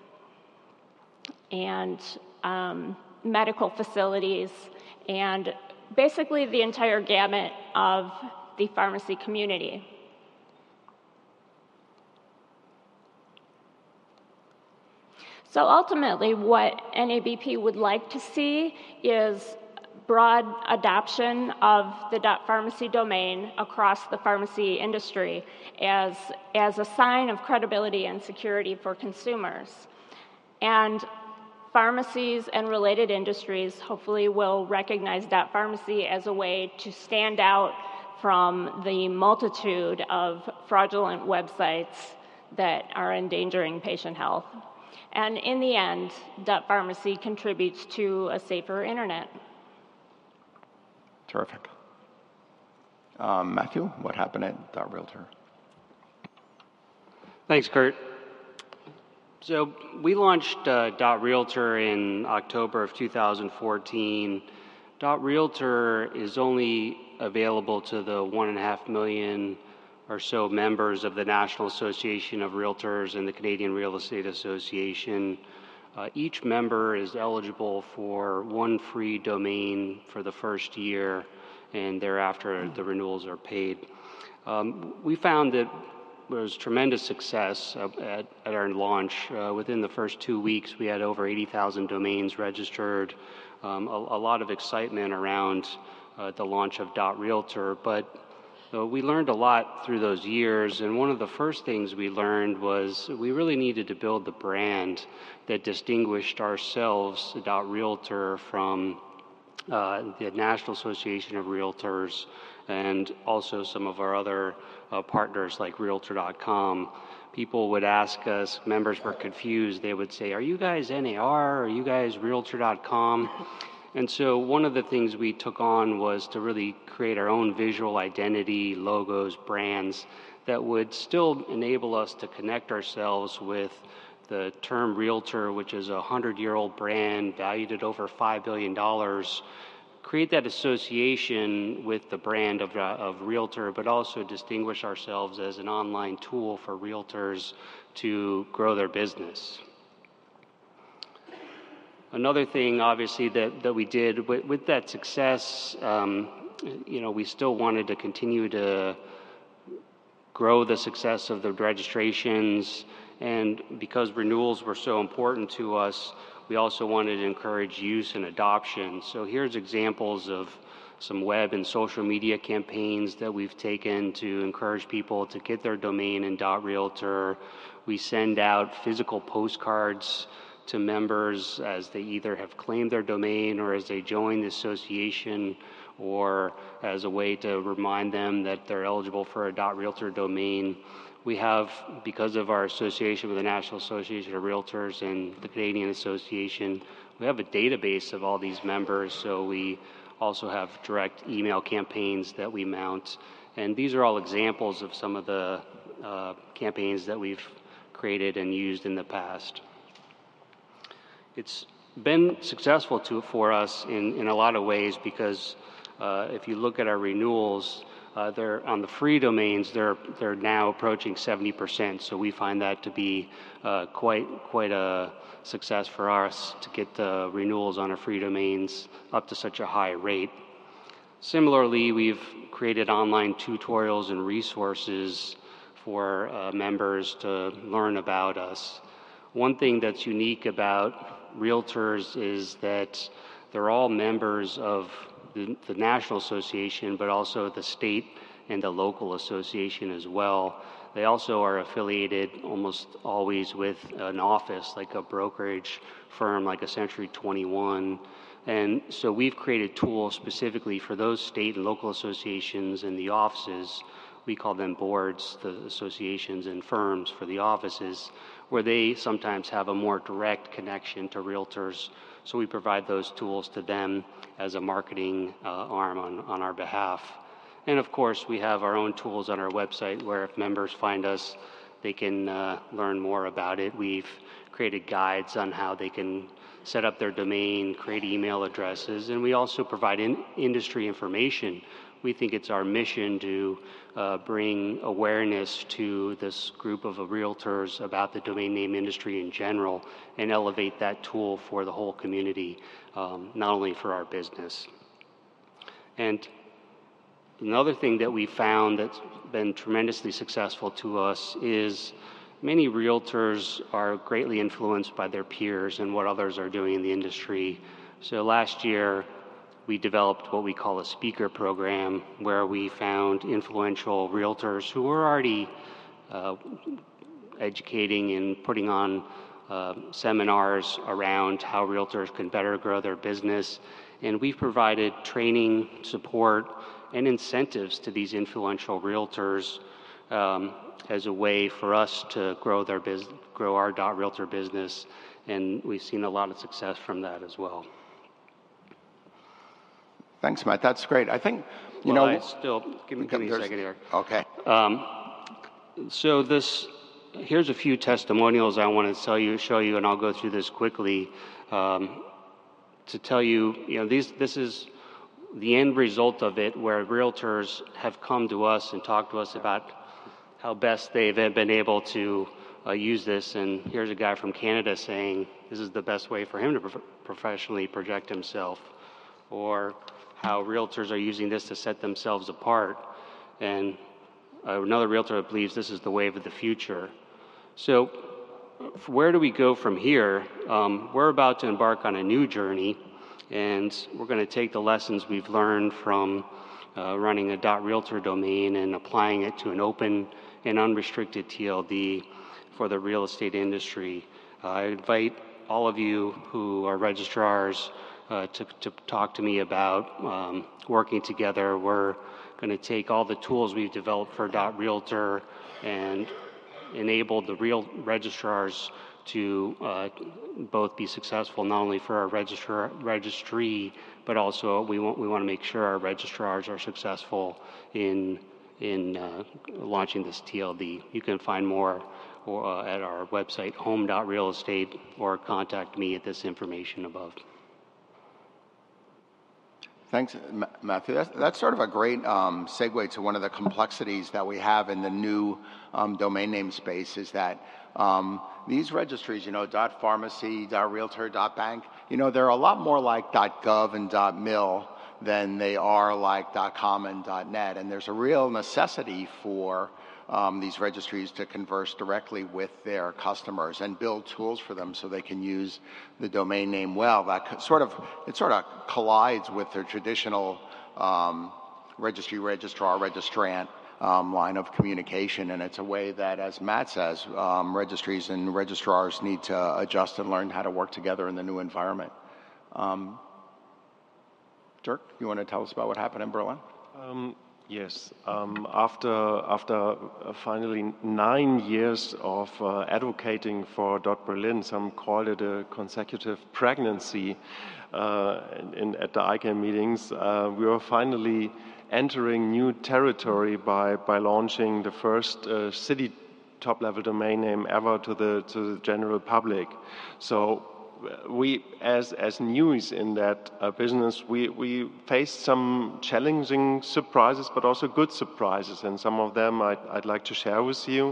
and um, medical facilities, and basically the entire gamut of the pharmacy community. So ultimately, what N A B P would like to see is broad adoption of the .pharmacy domain across the pharmacy industry as, as a sign of credibility and security for consumers. And pharmacies and related industries hopefully will recognize .pharmacy as a way to stand out from the multitude of fraudulent websites that are endangering patient health. And in the end, .pharmacy contributes to a safer internet. Terrific. Um, Matthew, what happened at .realtor? Thanks, Kurt. So we launched uh, .realtor in October of two thousand fourteen. .realtor is only available to the one and a half million or so members of the National Association of Realtors and the Canadian Real Estate Association. Uh, each member is eligible for one free domain for the first year, and thereafter the renewals are paid. Um, we found that there was tremendous success uh, at, at our launch. Uh, within the first two weeks, we had over eighty thousand domains registered, um, a, a lot of excitement around uh, the launch of .realtor, but So we learned a lot through those years, and one of the first things we learned was we really needed to build the brand that distinguished ourselves, .realtor, from uh, the National Association of Realtors and also some of our other uh, partners like Realtor dot com. People would ask us, members were confused, they would say, are you guys N A R, are you guys Realtor dot com? And so one of the things we took on was to really create our own visual identity, logos, brands that would still enable us to connect ourselves with the term realtor, which is a hundred-year-old brand valued at over five billion dollars, create that association with the brand of, uh, of realtor, but also distinguish ourselves as an online tool for realtors to grow their business. Another thing, obviously, that, that we did with, with that success, um, you know, we still wanted to continue to grow the success of the registrations, and because renewals were so important to us, we also wanted to encourage use and adoption. So here's examples of some web and social media campaigns that we've taken to encourage people to get their domain in .realtor. We send out physical postcards to members as they either have claimed their domain or as they join the association, or as a way to remind them that they're eligible for a .realtor domain. We have, because of our association with the National Association of Realtors and the Canadian Association, we have a database of all these members, so we also have direct email campaigns that we mount. And these are all examples of some of the uh, campaigns that we've created and used in the past. It's been successful to, for us in, in a lot of ways, because uh, if you look at our renewals, Uh, they're on the free domains. They're they're now approaching seventy percent. So we find that to be uh, quite quite a success for us to get the renewals on our free domains up to such a high rate. Similarly, we've created online tutorials and resources for uh, members to learn about us. One thing that's unique about realtors is that they're all members of The, the National Association, but also the state and the local association as well. They also are affiliated almost always with an office, like a brokerage firm, like a Century twenty-one. And so we've created tools specifically for those state and local associations and the offices. We call them boards, the associations, and firms for the offices, where they sometimes have a more direct connection to realtors. So we provide those tools to them as a marketing uh, arm on, on our behalf. And of course, we have our own tools on our website where if members find us, they can uh, learn more about it. We've created guides on how they can set up their domain, create email addresses, and we also provide in industry information. We think it's our mission to uh, bring awareness to this group of realtors about the domain name industry in general and elevate that tool for the whole community, um, not only for our business. And another thing that we found that's been tremendously successful to us is many realtors are greatly influenced by their peers and what others are doing in the industry. So last year, we developed what we call a speaker program, where we found influential realtors who were already uh, educating and putting on uh, seminars around how realtors can better grow their business. And we've provided training, support, and incentives to these influential realtors um, as a way for us to grow their business, grow our .realtor business. And we've seen a lot of success from that as well. Thanks, Matt. That's great. I think, you well, know... I still, give me, give me a second here. Okay. Um, so this, here's a few testimonials I want to tell you, show you, and I'll go through this quickly um, to tell you, you know, these, this is the end result of it, where realtors have come to us and talked to us about how best they've been able to uh, use this. And here's a guy from Canada saying this is the best way for him to pro professionally project himself, or how realtors are using this to set themselves apart. And uh, another realtor believes this is the wave of the future. So where do we go from here? Um, we're about to embark on a new journey, and we're going to take the lessons we've learned from uh, running a .realtor domain and applying it to an open and unrestricted T L D for the real estate industry. Uh, I invite all of you who are registrars Uh, to, to talk to me about um, working together. We're going to take all the tools we've developed for .realtor and enable the real registrars to uh, both be successful not only for our registrar, registry, but also we want we want to make sure our registrars are successful in in uh, launching this T L D. You can find more or uh, at our website, home dot real estate, or contact me at this information above. Thanks, Matthew. That's, that's sort of a great um, segue to one of the complexities that we have in the new um, domain name space is that um, these registries, you know, .pharmacy, .realtor, .bank, you know, they're a lot more like .gov and .mil than they are like .com and .net. And there's a real necessity for um, these registries to converse directly with their customers and build tools for them so they can use the domain name well. That sort of, it sort of collides with their traditional um, registry, registrar, registrant um, line of communication. And it's a way that, as Matt says, um, registries and registrars need to adjust and learn how to work together in the new environment. Um, Dirk, you want to tell us about what happened in Berlin? Um, yes. Um, after after uh, finally nine years of uh, advocating for .Berlin, some called it a consecutive pregnancy uh, in, in, at the I C A N meetings, uh, we were finally entering new territory by, by launching the first uh, city top-level domain name ever to the, to the general public. So we, as as news in that uh, business, we we faced some challenging surprises, but also good surprises, and some of them I'd, I'd like to share with you.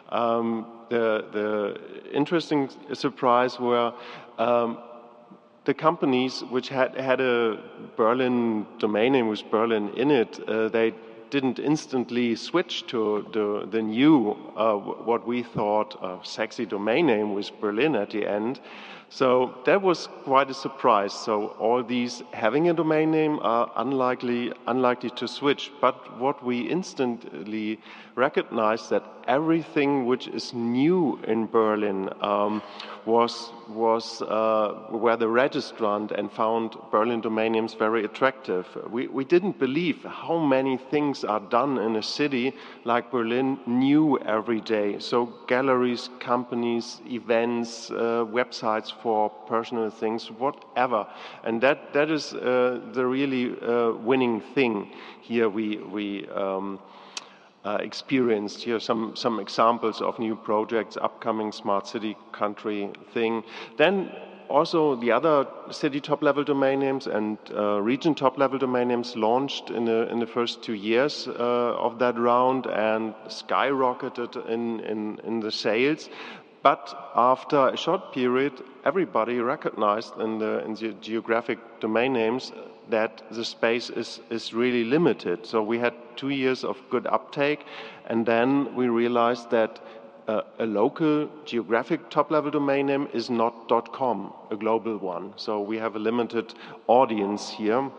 Um, the the interesting surprise were um, the companies which had had a Berlin domain name with Berlin in it. Uh, they didn't instantly switch to the the new uh, what we thought a sexy domain name with Berlin at the end. So that was quite a surprise. So all these having a domain name are unlikely unlikely to switch. But what we instantly recognized that everything which is new in Berlin um, was was uh, where the registrant and found Berlin domain names very attractive. We we didn't believe how many things are done in a city like Berlin new every day. So galleries, companies, events, uh, websites for personal things, whatever, and that that is uh, the really uh, winning thing here. We we. Um, Uh, experienced here some some examples of new projects, upcoming smart city country thing. Then also the other city top level domain names and uh, region top level domain names launched in the in the first two years uh, of that round and skyrocketed in, in in the sales. But after a short period, everybody recognized in the in the geographic domain names that the space is, is really limited. So we had two years of good uptake, and then we realized that uh, a local geographic top-level domain name is not .com, a global one. So we have a limited audience here.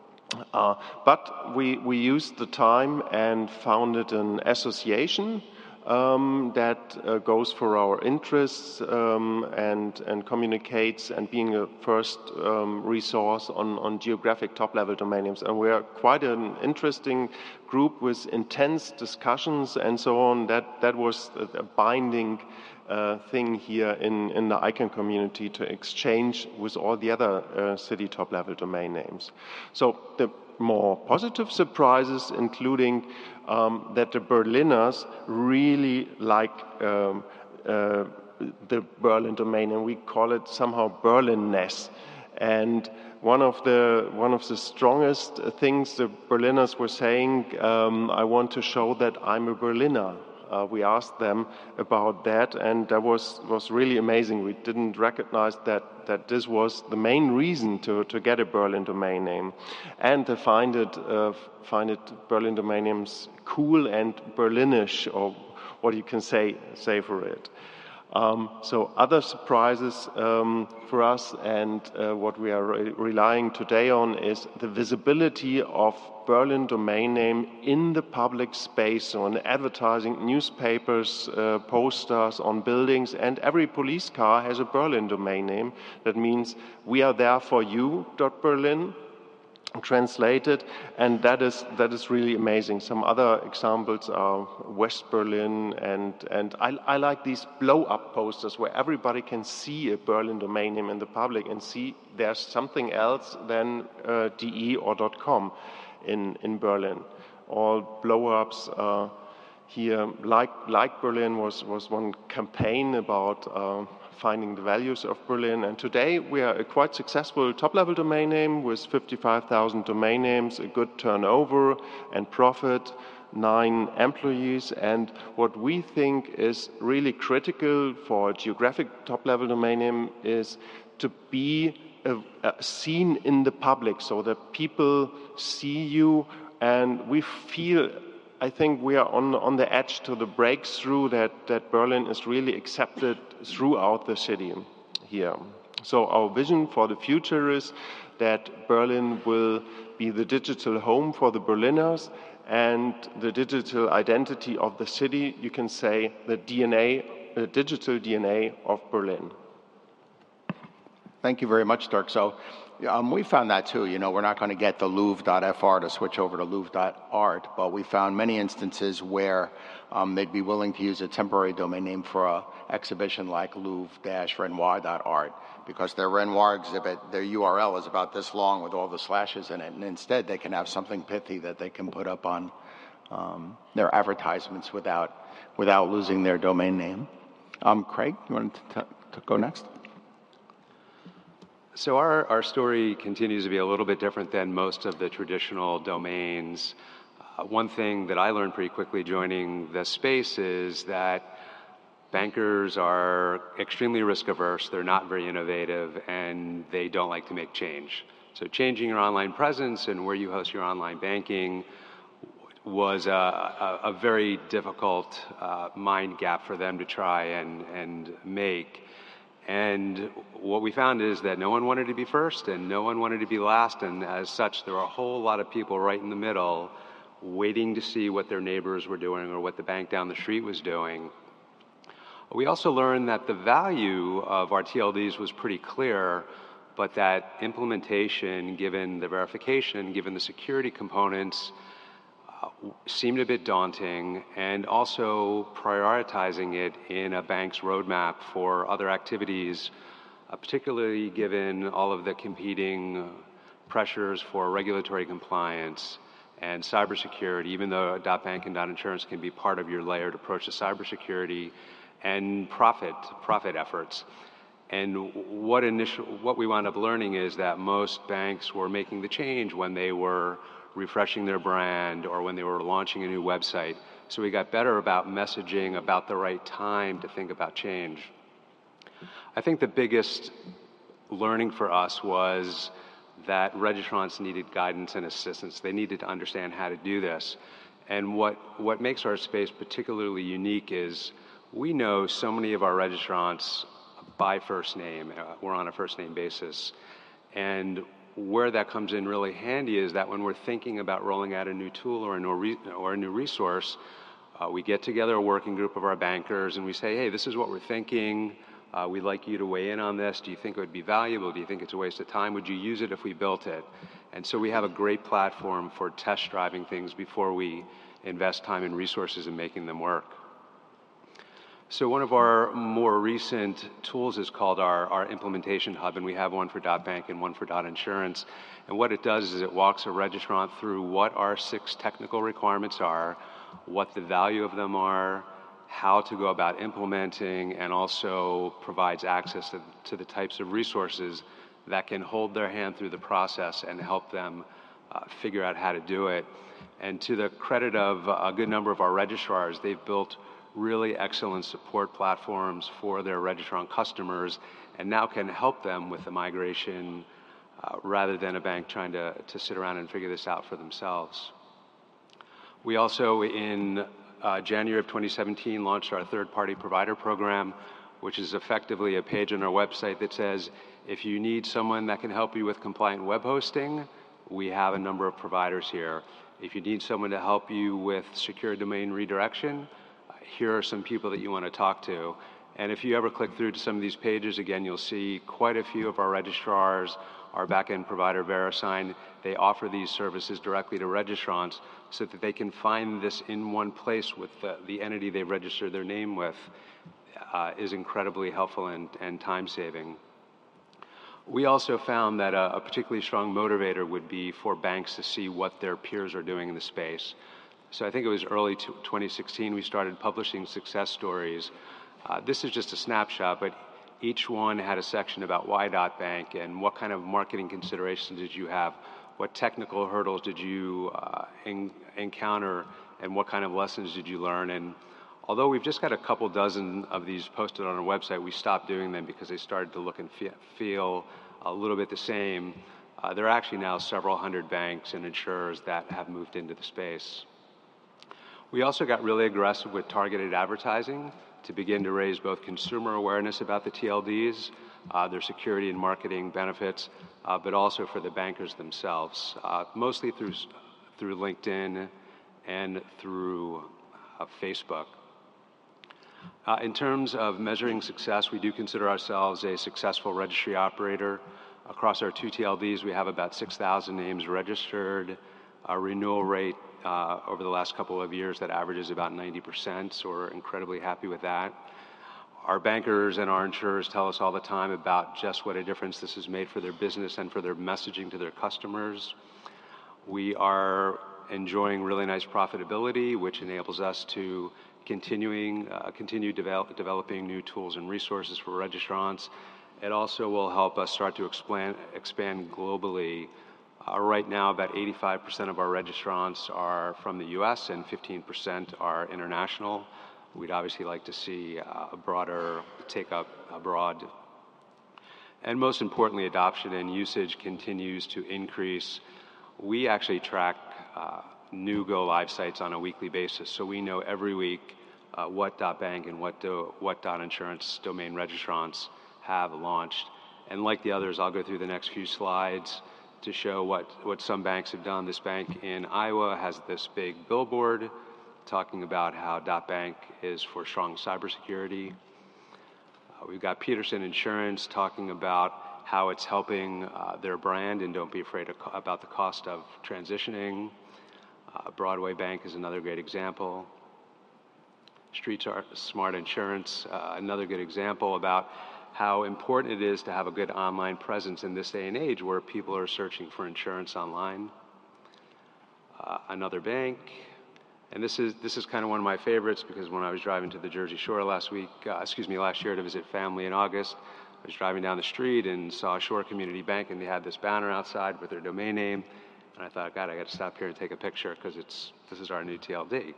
Uh, but we, we used the time and founded an association Um, that uh, goes for our interests um, and and communicates and being a first um, resource on, on geographic top-level domain names. And we are quite an interesting group with intense discussions and so on. That that was a, a binding uh, thing here in, in the I C A N community to exchange with all the other uh, city top-level domain names. So the more positive surprises, including um, that the Berliners really like um, uh, the Berlin domain, and we call it somehow Berlinness. And one of the one of the strongest things the Berliners were saying, um, I want to show that I'm a Berliner. Uh, we asked them about that, and that was, was really amazing. We didn't recognize that, that this was the main reason to, to get a Berlin domain name, and to find it uh, find it Berlin domain names cool and Berlinish, or what you can say say for it. Um, so other surprises um, for us, and uh, what we are re relying today on is the visibility of Berlin domain name in the public space, so in advertising, newspapers, uh, posters on buildings, and every police car has a Berlin domain name. That means we are there for you, .berlin. Translated, and that is that is really amazing. Some other examples are West Berlin, and and I, I like these blow-up posters where everybody can see a Berlin domain name in the public and see there's something else than uh, .de or .com in in Berlin. All blow-ups uh, here, like, like Berlin was, was one campaign about uh, finding the values of Berlin. And today we are a quite successful top-level domain name with fifty-five thousand domain names, a good turnover and profit, nine employees. And what we think is really critical for a geographic top-level domain name is to be uh, uh, seen in the public so that people see you, and we feel, I think we are on, on the edge to the breakthrough that, that Berlin is really accepted throughout the city here. So our vision for the future is that Berlin will be the digital home for the Berliners and the digital identity of the city, you can say the D N A, the digital D N A of Berlin. Thank you very much, Dirk. So um, we found that too. You know, we're not going to get the Louvre dot F R to switch over to Louvre dot art, but we found many instances where um, they'd be willing to use a temporary domain name for an exhibition like Louvre dash Renoir dot art, because their Renoir exhibit, their U R L is about this long with all the slashes in it, and instead they can have something pithy that they can put up on um, their advertisements without without losing their domain name. Um, Craig, you want to, t- to go next? So our, our story continues to be a little bit different than most of the traditional domains. Uh, one thing that I learned pretty quickly joining the space is that bankers are extremely risk averse, they're not very innovative, and they don't like to make change. So changing your online presence and where you host your online banking was a, a, a very difficult uh, mind gap for them to try and, and make. And what we found is that no one wanted to be first and no one wanted to be last, and as such there were a whole lot of people right in the middle waiting to see what their neighbors were doing or what the bank down the street was doing. We also learned that the value of our T L Ds was pretty clear, but that implementation, given the verification, given the security components, uh, seemed a bit daunting, and also prioritizing it in a bank's roadmap for other activities, uh, particularly given all of the competing pressures for regulatory compliance and cybersecurity, even though .bank and .insurance can be part of your layered approach to cybersecurity, and profit, profit efforts. And what initial, what we wound up learning is that most banks were making the change when they were refreshing their brand or when they were launching a new website. So we got better about messaging about the right time to think about change. I think the biggest learning for us was that registrants needed guidance and assistance. They needed to understand how to do this. And what, what makes our space particularly unique is we know so many of our registrants by first name. Uh, we're on a first name basis. And where that comes in really handy is that when we're thinking about rolling out a new tool or a new, re- or a new resource, uh, we get together a working group of our bankers and we say, hey, this is what we're thinking. Uh, we'd like you to weigh in on this. Do you think it would be valuable? Do you think it's a waste of time? Would you use it if we built it? And so we have a great platform for test driving things before we invest time and resources in making them work. So one of our more recent tools is called our, our implementation hub, and we have one for .bank and one for .insurance. And what it does is it walks a registrant through what our six technical requirements are, what the value of them are, how to go about implementing, and also provides access to, to the types of resources that can hold their hand through the process and help them uh, figure out how to do it. And to the credit of a good number of our registrars, they've built really excellent support platforms for their registrant customers and now can help them with the migration uh, rather than a bank trying to, to sit around and figure this out for themselves. We also, in uh, January of twenty seventeen, launched our third-party provider program, which is effectively a page on our website that says, if you need someone that can help you with compliant web hosting, we have a number of providers here. If you need someone to help you with secure domain redirection, here are some people that you want to talk to. And if you ever click through to some of these pages, again, you'll see quite a few of our registrars, our back-end provider, VeriSign, they offer these services directly to registrants so that they can find this in one place with the, the entity they've registered their name with, uh, is incredibly helpful and, and time-saving. We also found that a, a particularly strong motivator would be for banks to see what their peers are doing in the space. So I think it was early twenty sixteen we started publishing success stories. Uh, this is just a snapshot, but each one had a section about why .bank and what kind of marketing considerations did you have, what technical hurdles did you uh, en encounter, and what kind of lessons did you learn. And although we've just got a couple dozen of these posted on our website, we stopped doing them because they started to look and fe feel a little bit the same. Uh, there are actually now several hundred banks and insurers that have moved into the space. We also got really aggressive with targeted advertising to begin to raise both consumer awareness about the T L Ds, uh, their security and marketing benefits, uh, but also for the bankers themselves, uh, mostly through, through LinkedIn and through uh, Facebook. Uh, in terms of measuring success, we do consider ourselves a successful registry operator. Across our two T L Ds, we have about six thousand names registered. Our renewal rate uh, over the last couple of years, that averages about ninety percent, so we're incredibly happy with that. Our bankers and our insurers tell us all the time about just what a difference this has made for their business and for their messaging to their customers. We are enjoying really nice profitability, which enables us to continuing, uh, continue develop, developing new tools and resources for registrants. It also will help us start to expand, expand globally. Uh, right now, about eighty-five percent of our registrants are from the U S and fifteen percent are international. We'd obviously like to see uh, a broader take-up abroad. And most importantly, adoption and usage continues to increase. We actually track uh, new go-live sites on a weekly basis, so we know every week uh, what .bank and what, do, what .insurance domain registrants have launched. And like the others, I'll go through the next few slides to show what, what some banks have done. This bank in Iowa has this big billboard talking about how .bank is for strong cybersecurity. Uh, we've got Peterson Insurance talking about how it's helping uh, their brand and don't be afraid of, about the cost of transitioning. Uh, Broadway Bank is another great example. Street Smart Insurance, uh, another good example about how important it is to have a good online presence in this day and age where people are searching for insurance online. Uh, another bank, and this is this is kind of one of my favorites because when I was driving to the Jersey Shore last week, uh, excuse me, last year to visit family in August, I was driving down the street and saw Shore Community Bank, and they had this banner outside with their domain name, and I thought, God, I got to stop here and take a picture because it's this is our new T L D.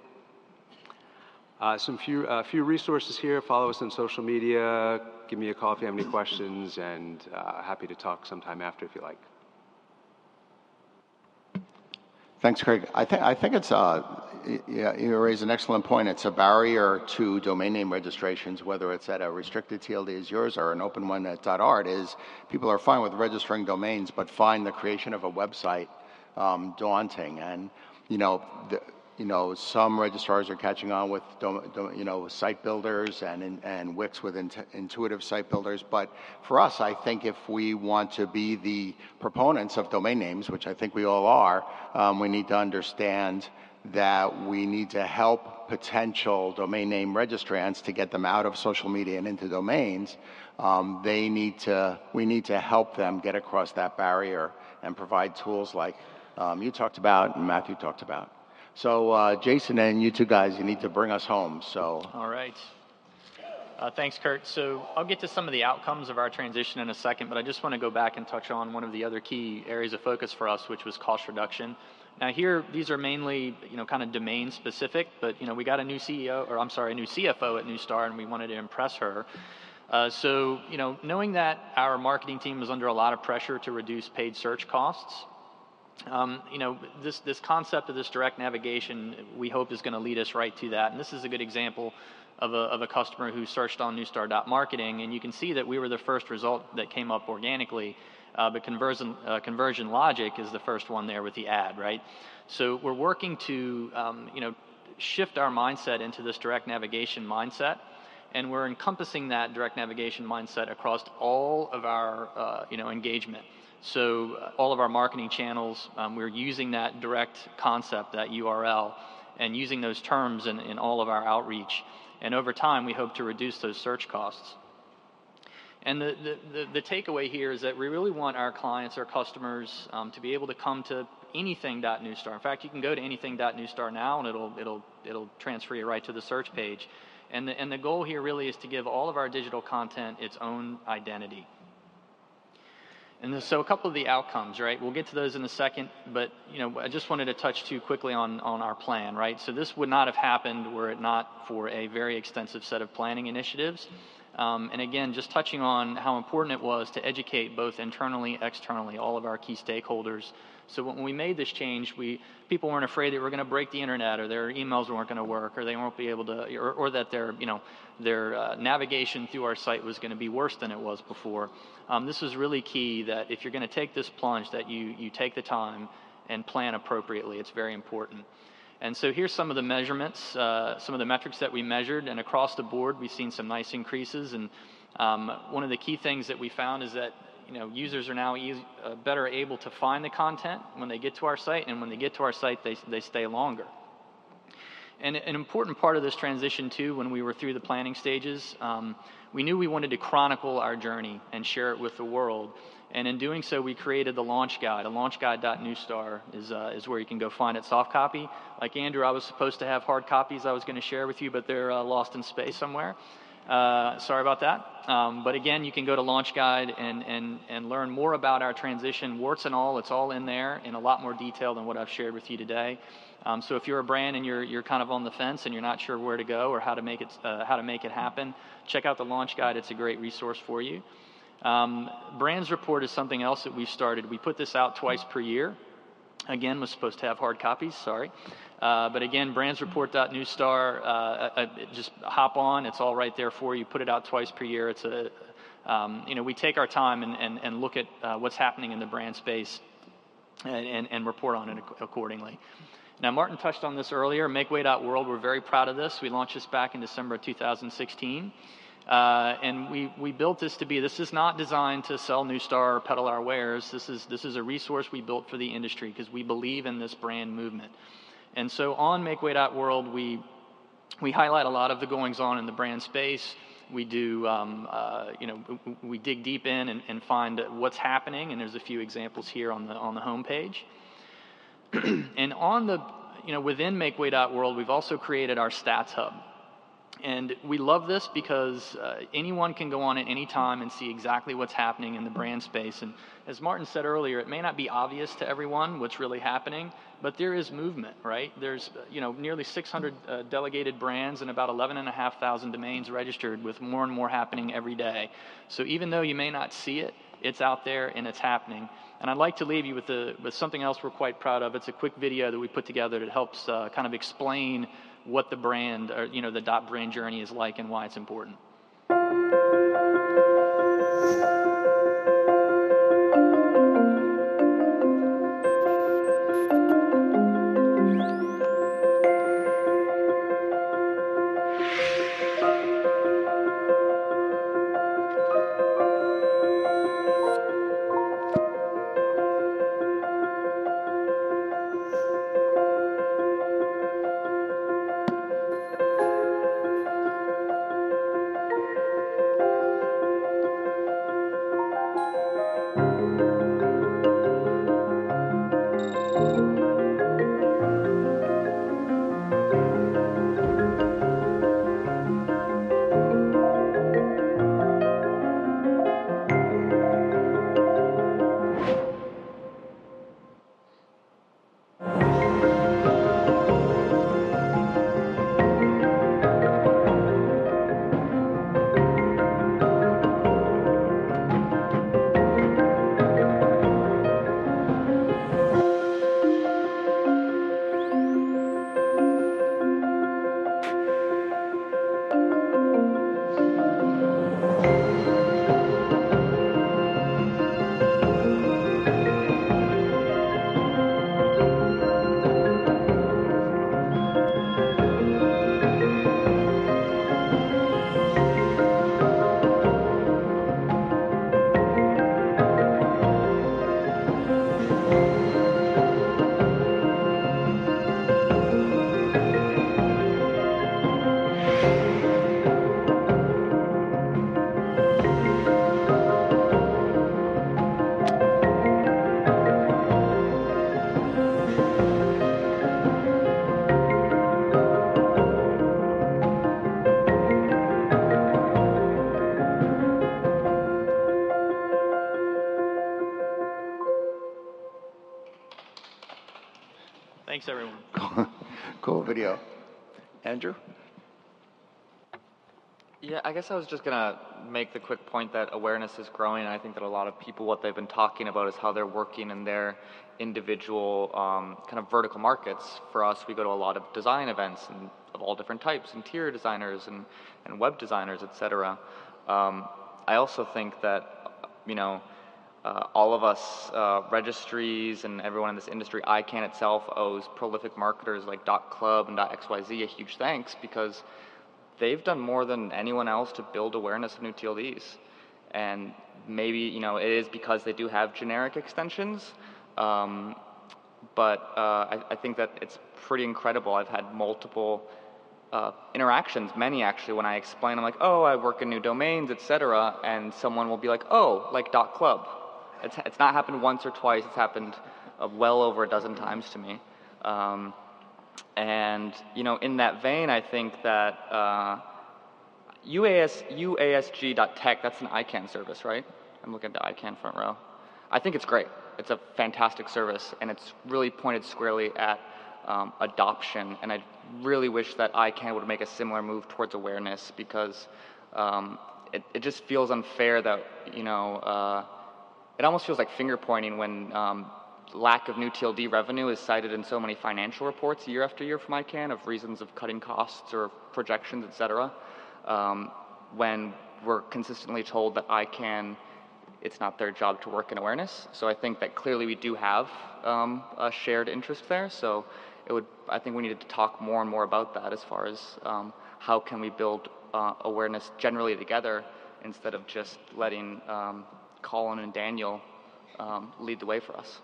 Uh, some few uh, few resources here. Follow us on social media. Give me a call if you have any questions, and uh, happy to talk sometime after if you like. Thanks, Craig. I think I think it's uh, yeah, you raise an excellent point. It's a barrier to domain name registrations, whether it's at a restricted T L D as yours or an open one at .art. Is people are fine with registering domains, but find the creation of a website um, daunting. And you know, the, you know, some registrars are catching on with do, do, you know site builders and and Wix with int intuitive site builders. But for us, I think if we want to be the proponents of domain names, which I think we all are, um, we need to understand that we need to help potential domain name registrants to get them out of social media and into domains. Um, they need to, we need to help them get across that barrier and provide tools like um, you talked about and Matthew talked about. So uh, Jason and you two guys, you need to bring us home. So. All right. Uh, thanks, Kurt. So I'll get to some of the outcomes of our transition in a second, but I just want to go back and touch on one of the other key areas of focus for us, which was cost reduction. Now here, these are mainly, you know, kind of domain specific, but, you know, we got a new C E O, or I'm sorry, a new C F O at Neustar, and we wanted to impress her. Uh, so, you know, knowing that our marketing team was under a lot of pressure to reduce paid search costs, um, you know, this, this concept of this direct navigation, we hope is going to lead us right to that. And this is a good example of a, of a customer who searched on Neustar dot marketing, and you can see that we were the first result that came up organically. Uh, but conversion, uh, conversion logic is the first one there with the ad, right? So we're working to, um, you know, shift our mindset into this direct navigation mindset, and we're encompassing that direct navigation mindset across all of our, uh, you know, engagement. So uh, all of our marketing channels, um, we're using that direct concept, that U R L, and using those terms in, in all of our outreach. And over time, we hope to reduce those search costs. And the, the, the, the takeaway here is that we really want our clients, our customers, um, to be able to come to anything.newstar. In fact, you can go to anything.newstar now, and it'll it'll it'll transfer you right to the search page. And the and the goal here really is to give all of our digital content its own identity. And so a couple of the outcomes, right? We'll get to those in a second, but you know, I just wanted to touch too quickly on, on our plan, right? So this would not have happened were it not for a very extensive set of planning initiatives. Um, and again, just touching on how important it was to educate both internally, externally, all of our key stakeholders. So when we made this change, we people weren't afraid that we were going to break the internet, or their emails weren't going to work, or they won't be able to, or, or that their you know their uh, navigation through our site was going to be worse than it was before. Um, this was really key, that if you're going to take this plunge, that you you take the time and plan appropriately. It's very important. And so here's some of the measurements, uh, some of the metrics that we measured, and across the board we've seen some nice increases. And um, one of the key things that we found is that you know users are now easy, uh, better able to find the content when they get to our site, and when they get to our site they, they stay longer. And an important part of this transition too, when we were through the planning stages, um, we knew we wanted to chronicle our journey and share it with the world. And in doing so, we created the launch guide. A launch guide.newstar is, uh, is where you can go find it soft copy. Like Andrew, I was supposed to have hard copies I was going to share with you, but they're uh, lost in space somewhere. Uh, sorry about that. Um, but again, you can go to Launch Guide and, and, and learn more about our transition, warts and all. It's all in there in a lot more detail than what I've shared with you today. Um, so if you're a brand and you're, you're kind of on the fence and you're not sure where to go or how to make it, uh, how to make it happen, check out the Launch Guide. It's a great resource for you. Um, Brands Report is something else that we've started. We put this out twice per year. Again, was supposed to have hard copies, sorry. Uh, but again, brandsreport.newstar, uh, uh, just hop on. It's all right there for you. Put it out twice per year. It's a, um, you know, we take our time and, and, and look at uh, what's happening in the brand space and, and, and report on it accordingly. Now, Martin touched on this earlier. Makeway.world, we're very proud of this. We launched this back in December of two thousand sixteen. Uh, and we, we built this to be, this is not designed to sell Newstar or peddle our wares. This is, this is a resource we built for the industry because we believe in this brand movement. And so on Makeway.world, we, we highlight a lot of the goings on in the brand space. We do, um, uh, you know, we dig deep in and, and find what's happening, and there's a few examples here on the, on the homepage. And on the, you know, within Makeway.world, we've also created our Stats Hub. And we love this because uh, anyone can go on at any time and see exactly what's happening in the brand space. And as Martin said earlier, it may not be obvious to everyone what's really happening, but there is movement, right? There's you know nearly six hundred uh, delegated brands and about eleven and a half thousand domains registered, with more and more happening every day. So even though you may not see it, it's out there and it's happening. And I'd like to leave you with, the, with something else we're quite proud of. It's a quick video that we put together that helps uh, kind of explain what the brand, or you know, the dot brand journey is like and why it's important. cool, cool video. Andrew? Yeah, I guess I was just going to make the quick point that awareness is growing, and I think that a lot of people, what they've been talking about is how they're working in their individual um, kind of vertical markets. For us, we go to a lot of design events and of all different types, interior designers and, and web designers, et cetera. Um, I also think that, you know, uh, all of us uh, registries and everyone in this industry, I CANN itself owes prolific marketers like .club and .xyz a huge thanks, because they've done more than anyone else to build awareness of new T L Ds. And maybe, you know, it is because they do have generic extensions, um, but uh, I, I think that it's pretty incredible. I've had multiple uh, interactions, many actually, when I explain, I'm like, oh, I work in new domains, et cetera, and someone will be like, oh, like .club. It's, it's not happened once or twice, it's happened uh, well over a dozen times to me. Um, And, you know, in that vein, I think that uh, U A S, U A S G dot tech, that's an I CANN service, right? I'm looking at the I CANN front row. I think it's great. It's a fantastic service, and it's really pointed squarely at um, adoption. And I really wish that I CANN would make a similar move towards awareness, because um, it, it just feels unfair that, you know, uh, it almost feels like finger pointing when um, lack of new T L D revenue is cited in so many financial reports year after year from I CANN of reasons of cutting costs or projections, et cetera, um, when we're consistently told that I CANN, it's not their job to work in awareness. So I think that clearly we do have um, a shared interest there. So it would, I think we needed to talk more and more about that as far as um, how can we build uh, awareness generally together instead of just letting um, Colin and Daniel um, lead the way for us.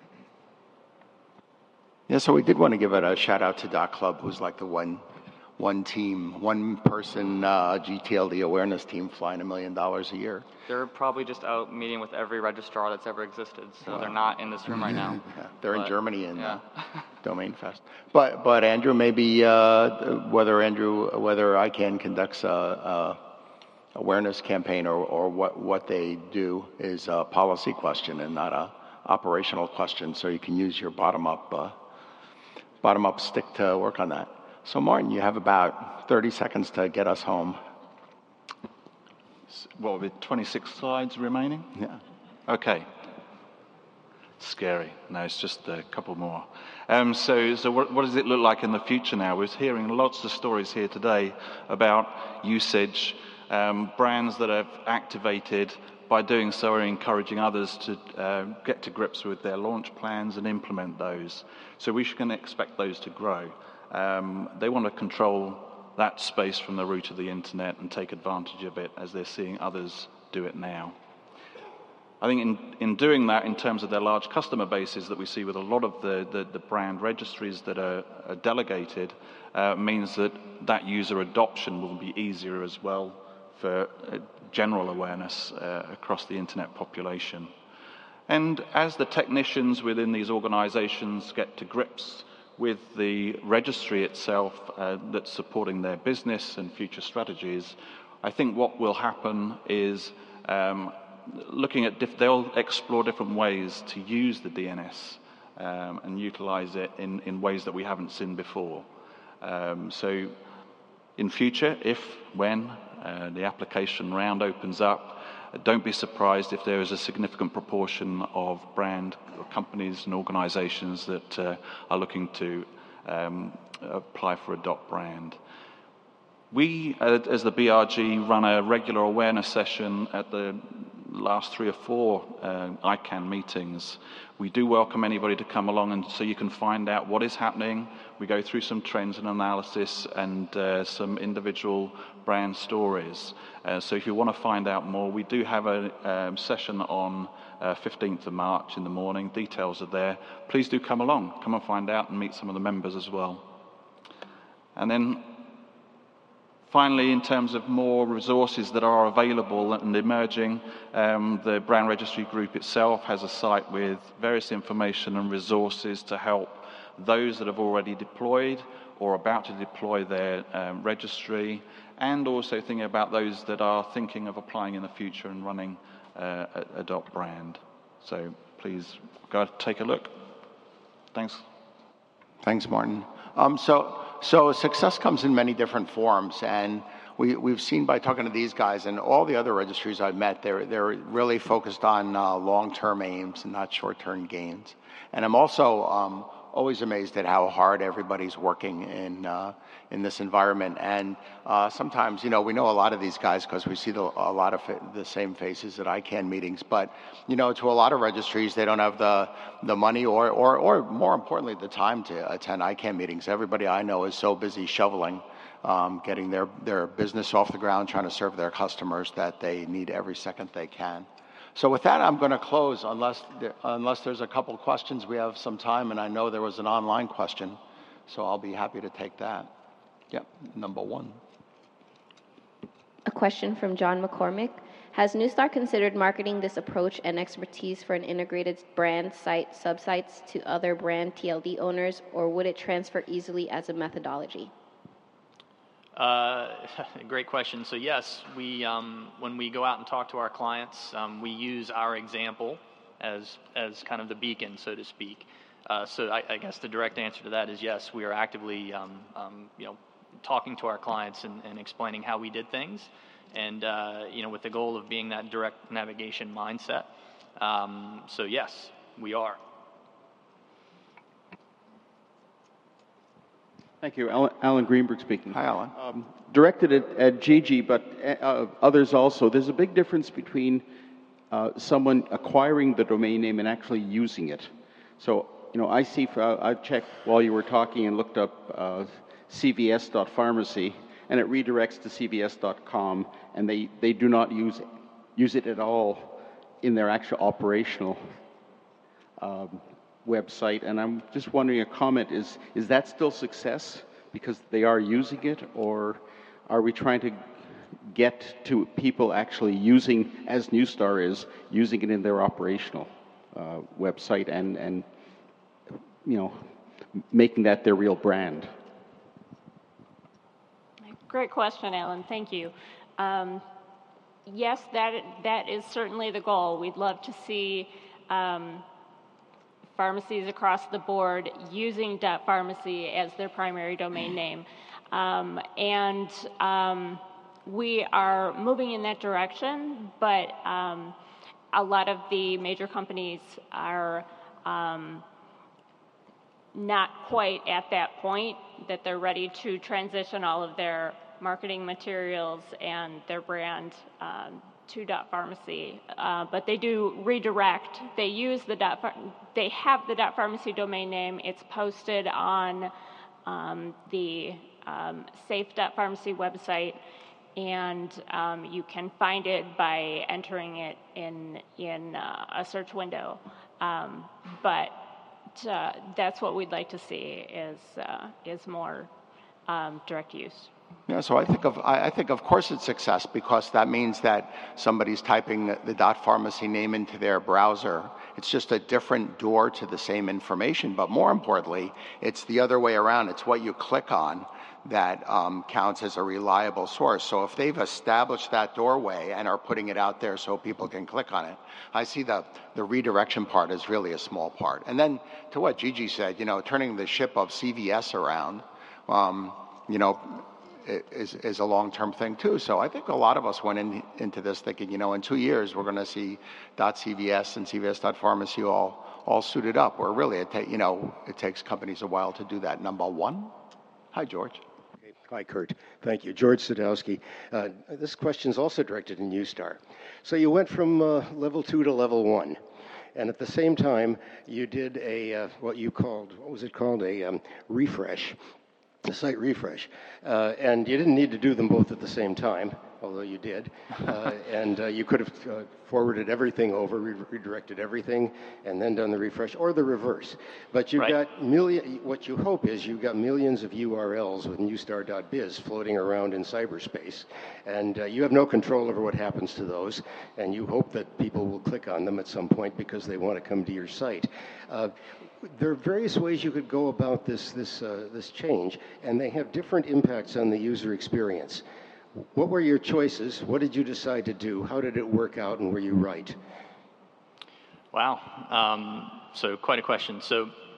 Yeah, so we did want to give it a shout out to .club, who's like the one, one team, one person uh, G T L D awareness team flying a million dollars a year. They're probably just out meeting with every registrar that's ever existed, so wow. They're not in this room right now. Yeah, they're but, in Germany in yeah. uh, Domain Fest. But but Andrew, maybe uh, whether Andrew whether I CANN conducts a, a awareness campaign or or what what they do is a policy question and not a operational question. So you can use your bottom up. Uh, bottom up stick to work on that. So Martin, you have about thirty seconds to get us home. What, with twenty-six slides remaining? Yeah. Okay. Scary. No, it's just a couple more. Um, so so what, what does it look like in the future now? We're hearing lots of stories here today about usage, um, brands that have activated. By doing so, are encouraging others to uh, get to grips with their launch plans and implement those. So we can expect those to grow. Um, they want to control that space from the root of the internet and take advantage of it as they're seeing others do it now. I think in, in doing that, in terms of their large customer bases that we see with a lot of the, the, the brand registries that are, are delegated, uh, means that that user adoption will be easier as well for uh, general awareness uh, across the internet population. And as the technicians within these organizations get to grips with the registry itself uh, that's supporting their business and future strategies, I think what will happen is um, looking at, diff- they'll explore different ways to use the D N S um, and utilize it in, in ways that we haven't seen before. Um, so in future, if, when, Uh, the application round opens up, don't be surprised if there is a significant proportion of brand companies and organizations that uh, are looking to um, apply for Adopt Brand. We, uh, as the B R G, run a regular awareness session at the last three or four uh, I CANN meetings. We do welcome anybody to come along and so you can find out what is happening. We go through some trends and analysis and uh, some individual brand stories. Uh, so if you want to find out more, we do have a um, session on uh, fifteenth of March in the morning. Details are there. Please do come along. Come and find out and meet some of the members as well. And then finally, in terms of more resources that are available and emerging, um, the Brand Registry Group itself has a site with various information and resources to help those that have already deployed or about to deploy their um, registry, and also thinking about those that are thinking of applying in the future and running uh, Adopt Brand. So please go take a look. Thanks. Thanks, Martin. Um, so, so success comes in many different forms, and we, we've seen by talking to these guys and all the other registries I've met, they're, they're really focused on uh, long-term aims and not short-term gains. And I'm also um, always amazed at how hard everybody's working in uh, in this environment. And uh, sometimes, you know, we know a lot of these guys because we see the, a lot of the same faces at I CANN meetings. But, you know, to a lot of registries, they don't have the the money or or, or more importantly, the time to attend I CANN meetings. Everybody I know is so busy shoveling, um, getting their their business off the ground, trying to serve their customers, that they need every second they can. So with that, I'm going to close unless there, unless there's a couple questions. We have some time, and I know there was an online question, so I'll be happy to take that. Yep, number one. A question from John McCormick. Has Neustar considered marketing this approach and expertise for an integrated brand site subsites to other brand T L D owners, or would it transfer easily as a methodology? Uh, great question. So yes, we um, when we go out and talk to our clients, um, we use our example as as kind of the beacon, so to speak. Uh, so I, I guess the direct answer to that is yes. We are actively um, um, you know talking to our clients and, and explaining how we did things, and uh, you know with the goal of being that direct navigation mindset. Um, so yes, we are. Thank you. Alan, Alan Greenberg speaking. Hi, Alan. Um, directed at, at Gigi, but uh, others also. There's a big difference between uh, someone acquiring the domain name and actually using it. So, you know, I see, uh, I checked while you were talking and looked up uh, C V S dot pharmacy, and it redirects to C V S dot com, and they, they do not use, use it at all in their actual operational um, website. And I'm just wondering, a comment is, is that still success because they are using it, or are we trying to get to people actually using, as Neustar is, using it in their operational uh, website and, and, you know, making that their real brand? Great question, Alan. Thank you. Um, yes, that that is certainly the goal. We'd love to see um, pharmacies across the board using .pharmacy as their primary domain name. Um, and um, we are moving in that direction, but um, a lot of the major companies are um, not quite at that point that they're ready to transition all of their marketing materials and their brand um, to .pharmacy, uh, but they do redirect. They use the dot, they have the .pharmacy domain name. It's posted on um, the um, safe dot pharmacy website, and um, you can find it by entering it in in uh, a search window. Um, but uh, that's what we'd like to see is uh, is more um, direct use. Yeah, so I think of I think of course it's success because that means that somebody's typing the .pharmacy name into their browser. It's just a different door to the same information, but more importantly, it's the other way around. It's what you click on that um, counts as a reliable source. So if they've established that doorway and are putting it out there so people can click on it, I see the the redirection part is really a small part. And then to what Gigi said, you know, turning the ship of C V S around, um, you know. Is, is a long-term thing too. So I think a lot of us went in, into this thinking, you know, in two years we're going to see .cvs and C V S dot pharmacy all all suited up. Where really, it ta- you know, it takes companies a while to do that. Number one. Hi, George. Okay. Hi, Kurt. Thank you, George Sadowski. Uh, this question is also directed in Neustar. So you went from uh, level two to level one. And at the same time, you did a uh, what you called what was it called a um, refresh. The site refresh, uh, and you didn't need to do them both at the same time, although you did, uh, and uh, you could have uh, forwarded everything over, re- redirected everything, and then done the refresh, or the reverse. But you've right. got million. What you hope is you've got millions of U R Ls with Neustar dot biz floating around in cyberspace, and uh, you have no control over what happens to those, and you hope that people will click on them at some point because they want to come to your site. Uh, There are various ways you could go about this this uh, this change, and they have different impacts on the user experience. What were your choices? What did you decide to do? How did it work out, and were you right? Wow. Um, so quite a question. So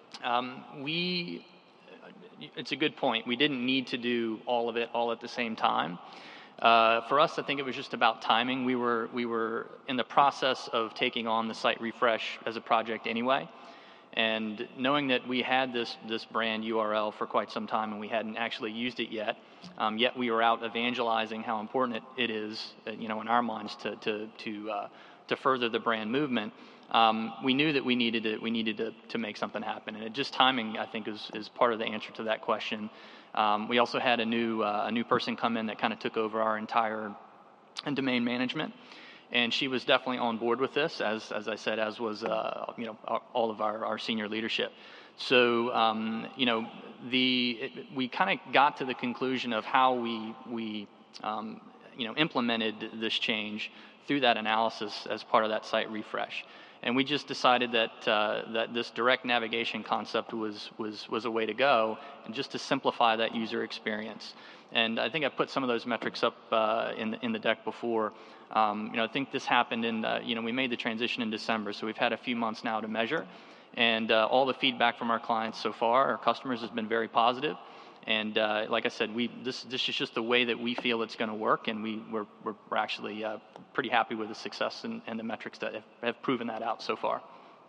Um, we, it's a good point. We didn't need to do all of it all at the same time. Uh, for us, I think it was just about timing. We were we were in the process of taking on the site refresh as a project anyway, and knowing that we had this this brand U R L for quite some time and we hadn't actually used it yet, um, yet we were out evangelizing how important it, it is, uh, you know, in our minds to to to uh, to further the brand movement. Um, we knew that we needed to we needed to to make something happen, and it just timing, I think, is is part of the answer to that question. Um, we also had a new uh, a new person come in that kind of took over our entire domain management, and she was definitely on board with this, as as I said, as was uh, you know all of our, our senior leadership. So um, you know the it, we kind of got to the conclusion of how we we um, you know implemented this change through that analysis as part of that site refresh. And we just decided that uh, that this direct navigation concept was was was a way to go, and just to simplify that user experience. And I think I put some of those metrics up uh, in the, in the deck before. Um, you know, I think this happened in uh, you know we made the transition in December, so we've had a few months now to measure, and uh, all the feedback from our clients so far, our customers, has been very positive. And uh, like I said, we this this is just the way that we feel it's going to work, and we we're we're, we're actually uh, pretty happy with the success and, and the metrics that have, have proven that out so far.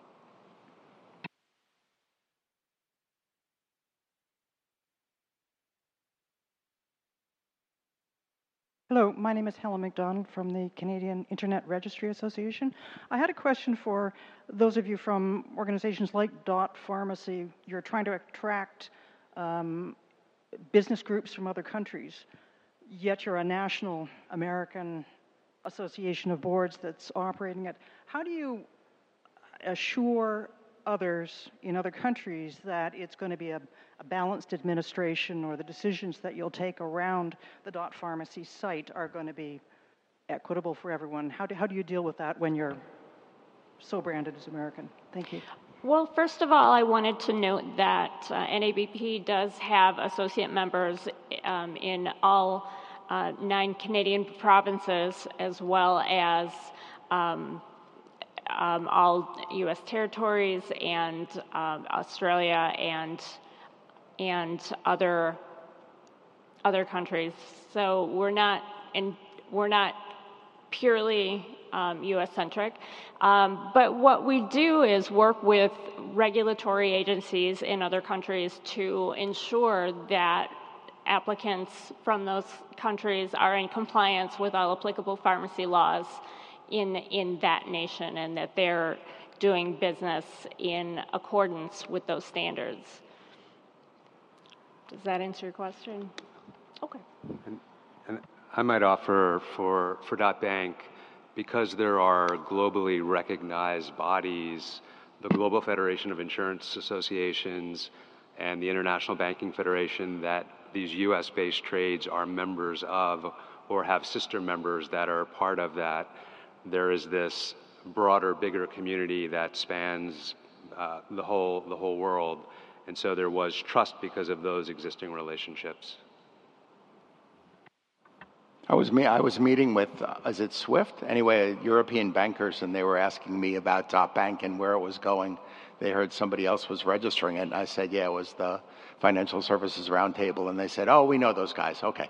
Hello, my name is Helen McDonald from the Canadian Internet Registry Association. I had a question for those of you from organizations like Dot Pharmacy. You're trying to attract um, business groups from other countries, yet you're a national American association of boards that's operating it. How do you assure others in other countries that it's going to be a, a balanced administration, or the decisions that you'll take around the Dot Pharmacy site are going to be equitable for everyone? How do, how do you deal with that when you're so branded as American? Thank you. Well, first of all, I wanted to note that uh, N A B P does have associate members um, in all uh, nine Canadian provinces, as well as um, um, all U S territories and um, Australia and and other other countries. So we're not in, we're not purely Um, U S centric, um, but what we do is work with regulatory agencies in other countries to ensure that applicants from those countries are in compliance with all applicable pharmacy laws in in that nation, and that they're doing business in accordance with those standards. Does that answer your question? Okay. And, and I might offer for for Dot Bank, because there are globally recognized bodies, the Global Federation of Insurance Associations and the International Banking Federation, that these U S-based trades are members of, or have sister members that are part of that. There is this broader, bigger community that spans uh, the whole the whole world, and so there was trust because of those existing relationships. I was me. I was meeting with, uh, is it Swift? Anyway, European bankers, and they were asking me about Dot Bank and where it was going. They heard somebody else was registering it, and I said, yeah, it was the Financial Services Roundtable, and they said, oh, we know those guys. Okay.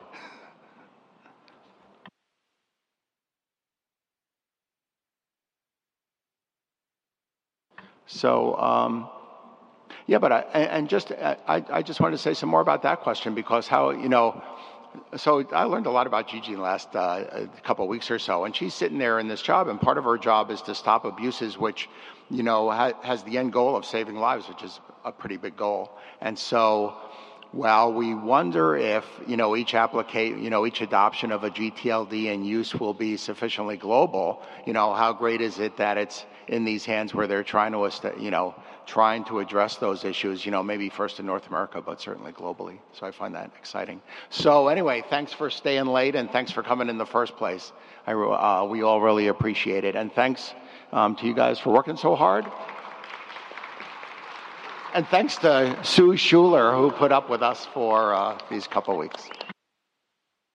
So, um, yeah, but I, and just, I, I just wanted to say some more about that question, because how, you know, so I learned a lot about Gigi in the last uh, couple of weeks or so, and she's sitting there in this job, and part of her job is to stop abuses, which, you know, ha- has the end goal of saving lives, which is a pretty big goal. And so, while we wonder if, you know, each applicate, you know, each adoption of a G T L D and use will be sufficiently global, you know, how great is it that it's in these hands where they're trying to, you know, trying to address those issues, you know, maybe first in North America, but certainly globally. So I find that exciting. So anyway, thanks for staying late, and thanks for coming in the first place. I, uh, we all really appreciate it. And thanks um, to you guys for working so hard. And thanks to Sue Schuler, who put up with us for uh, these couple weeks.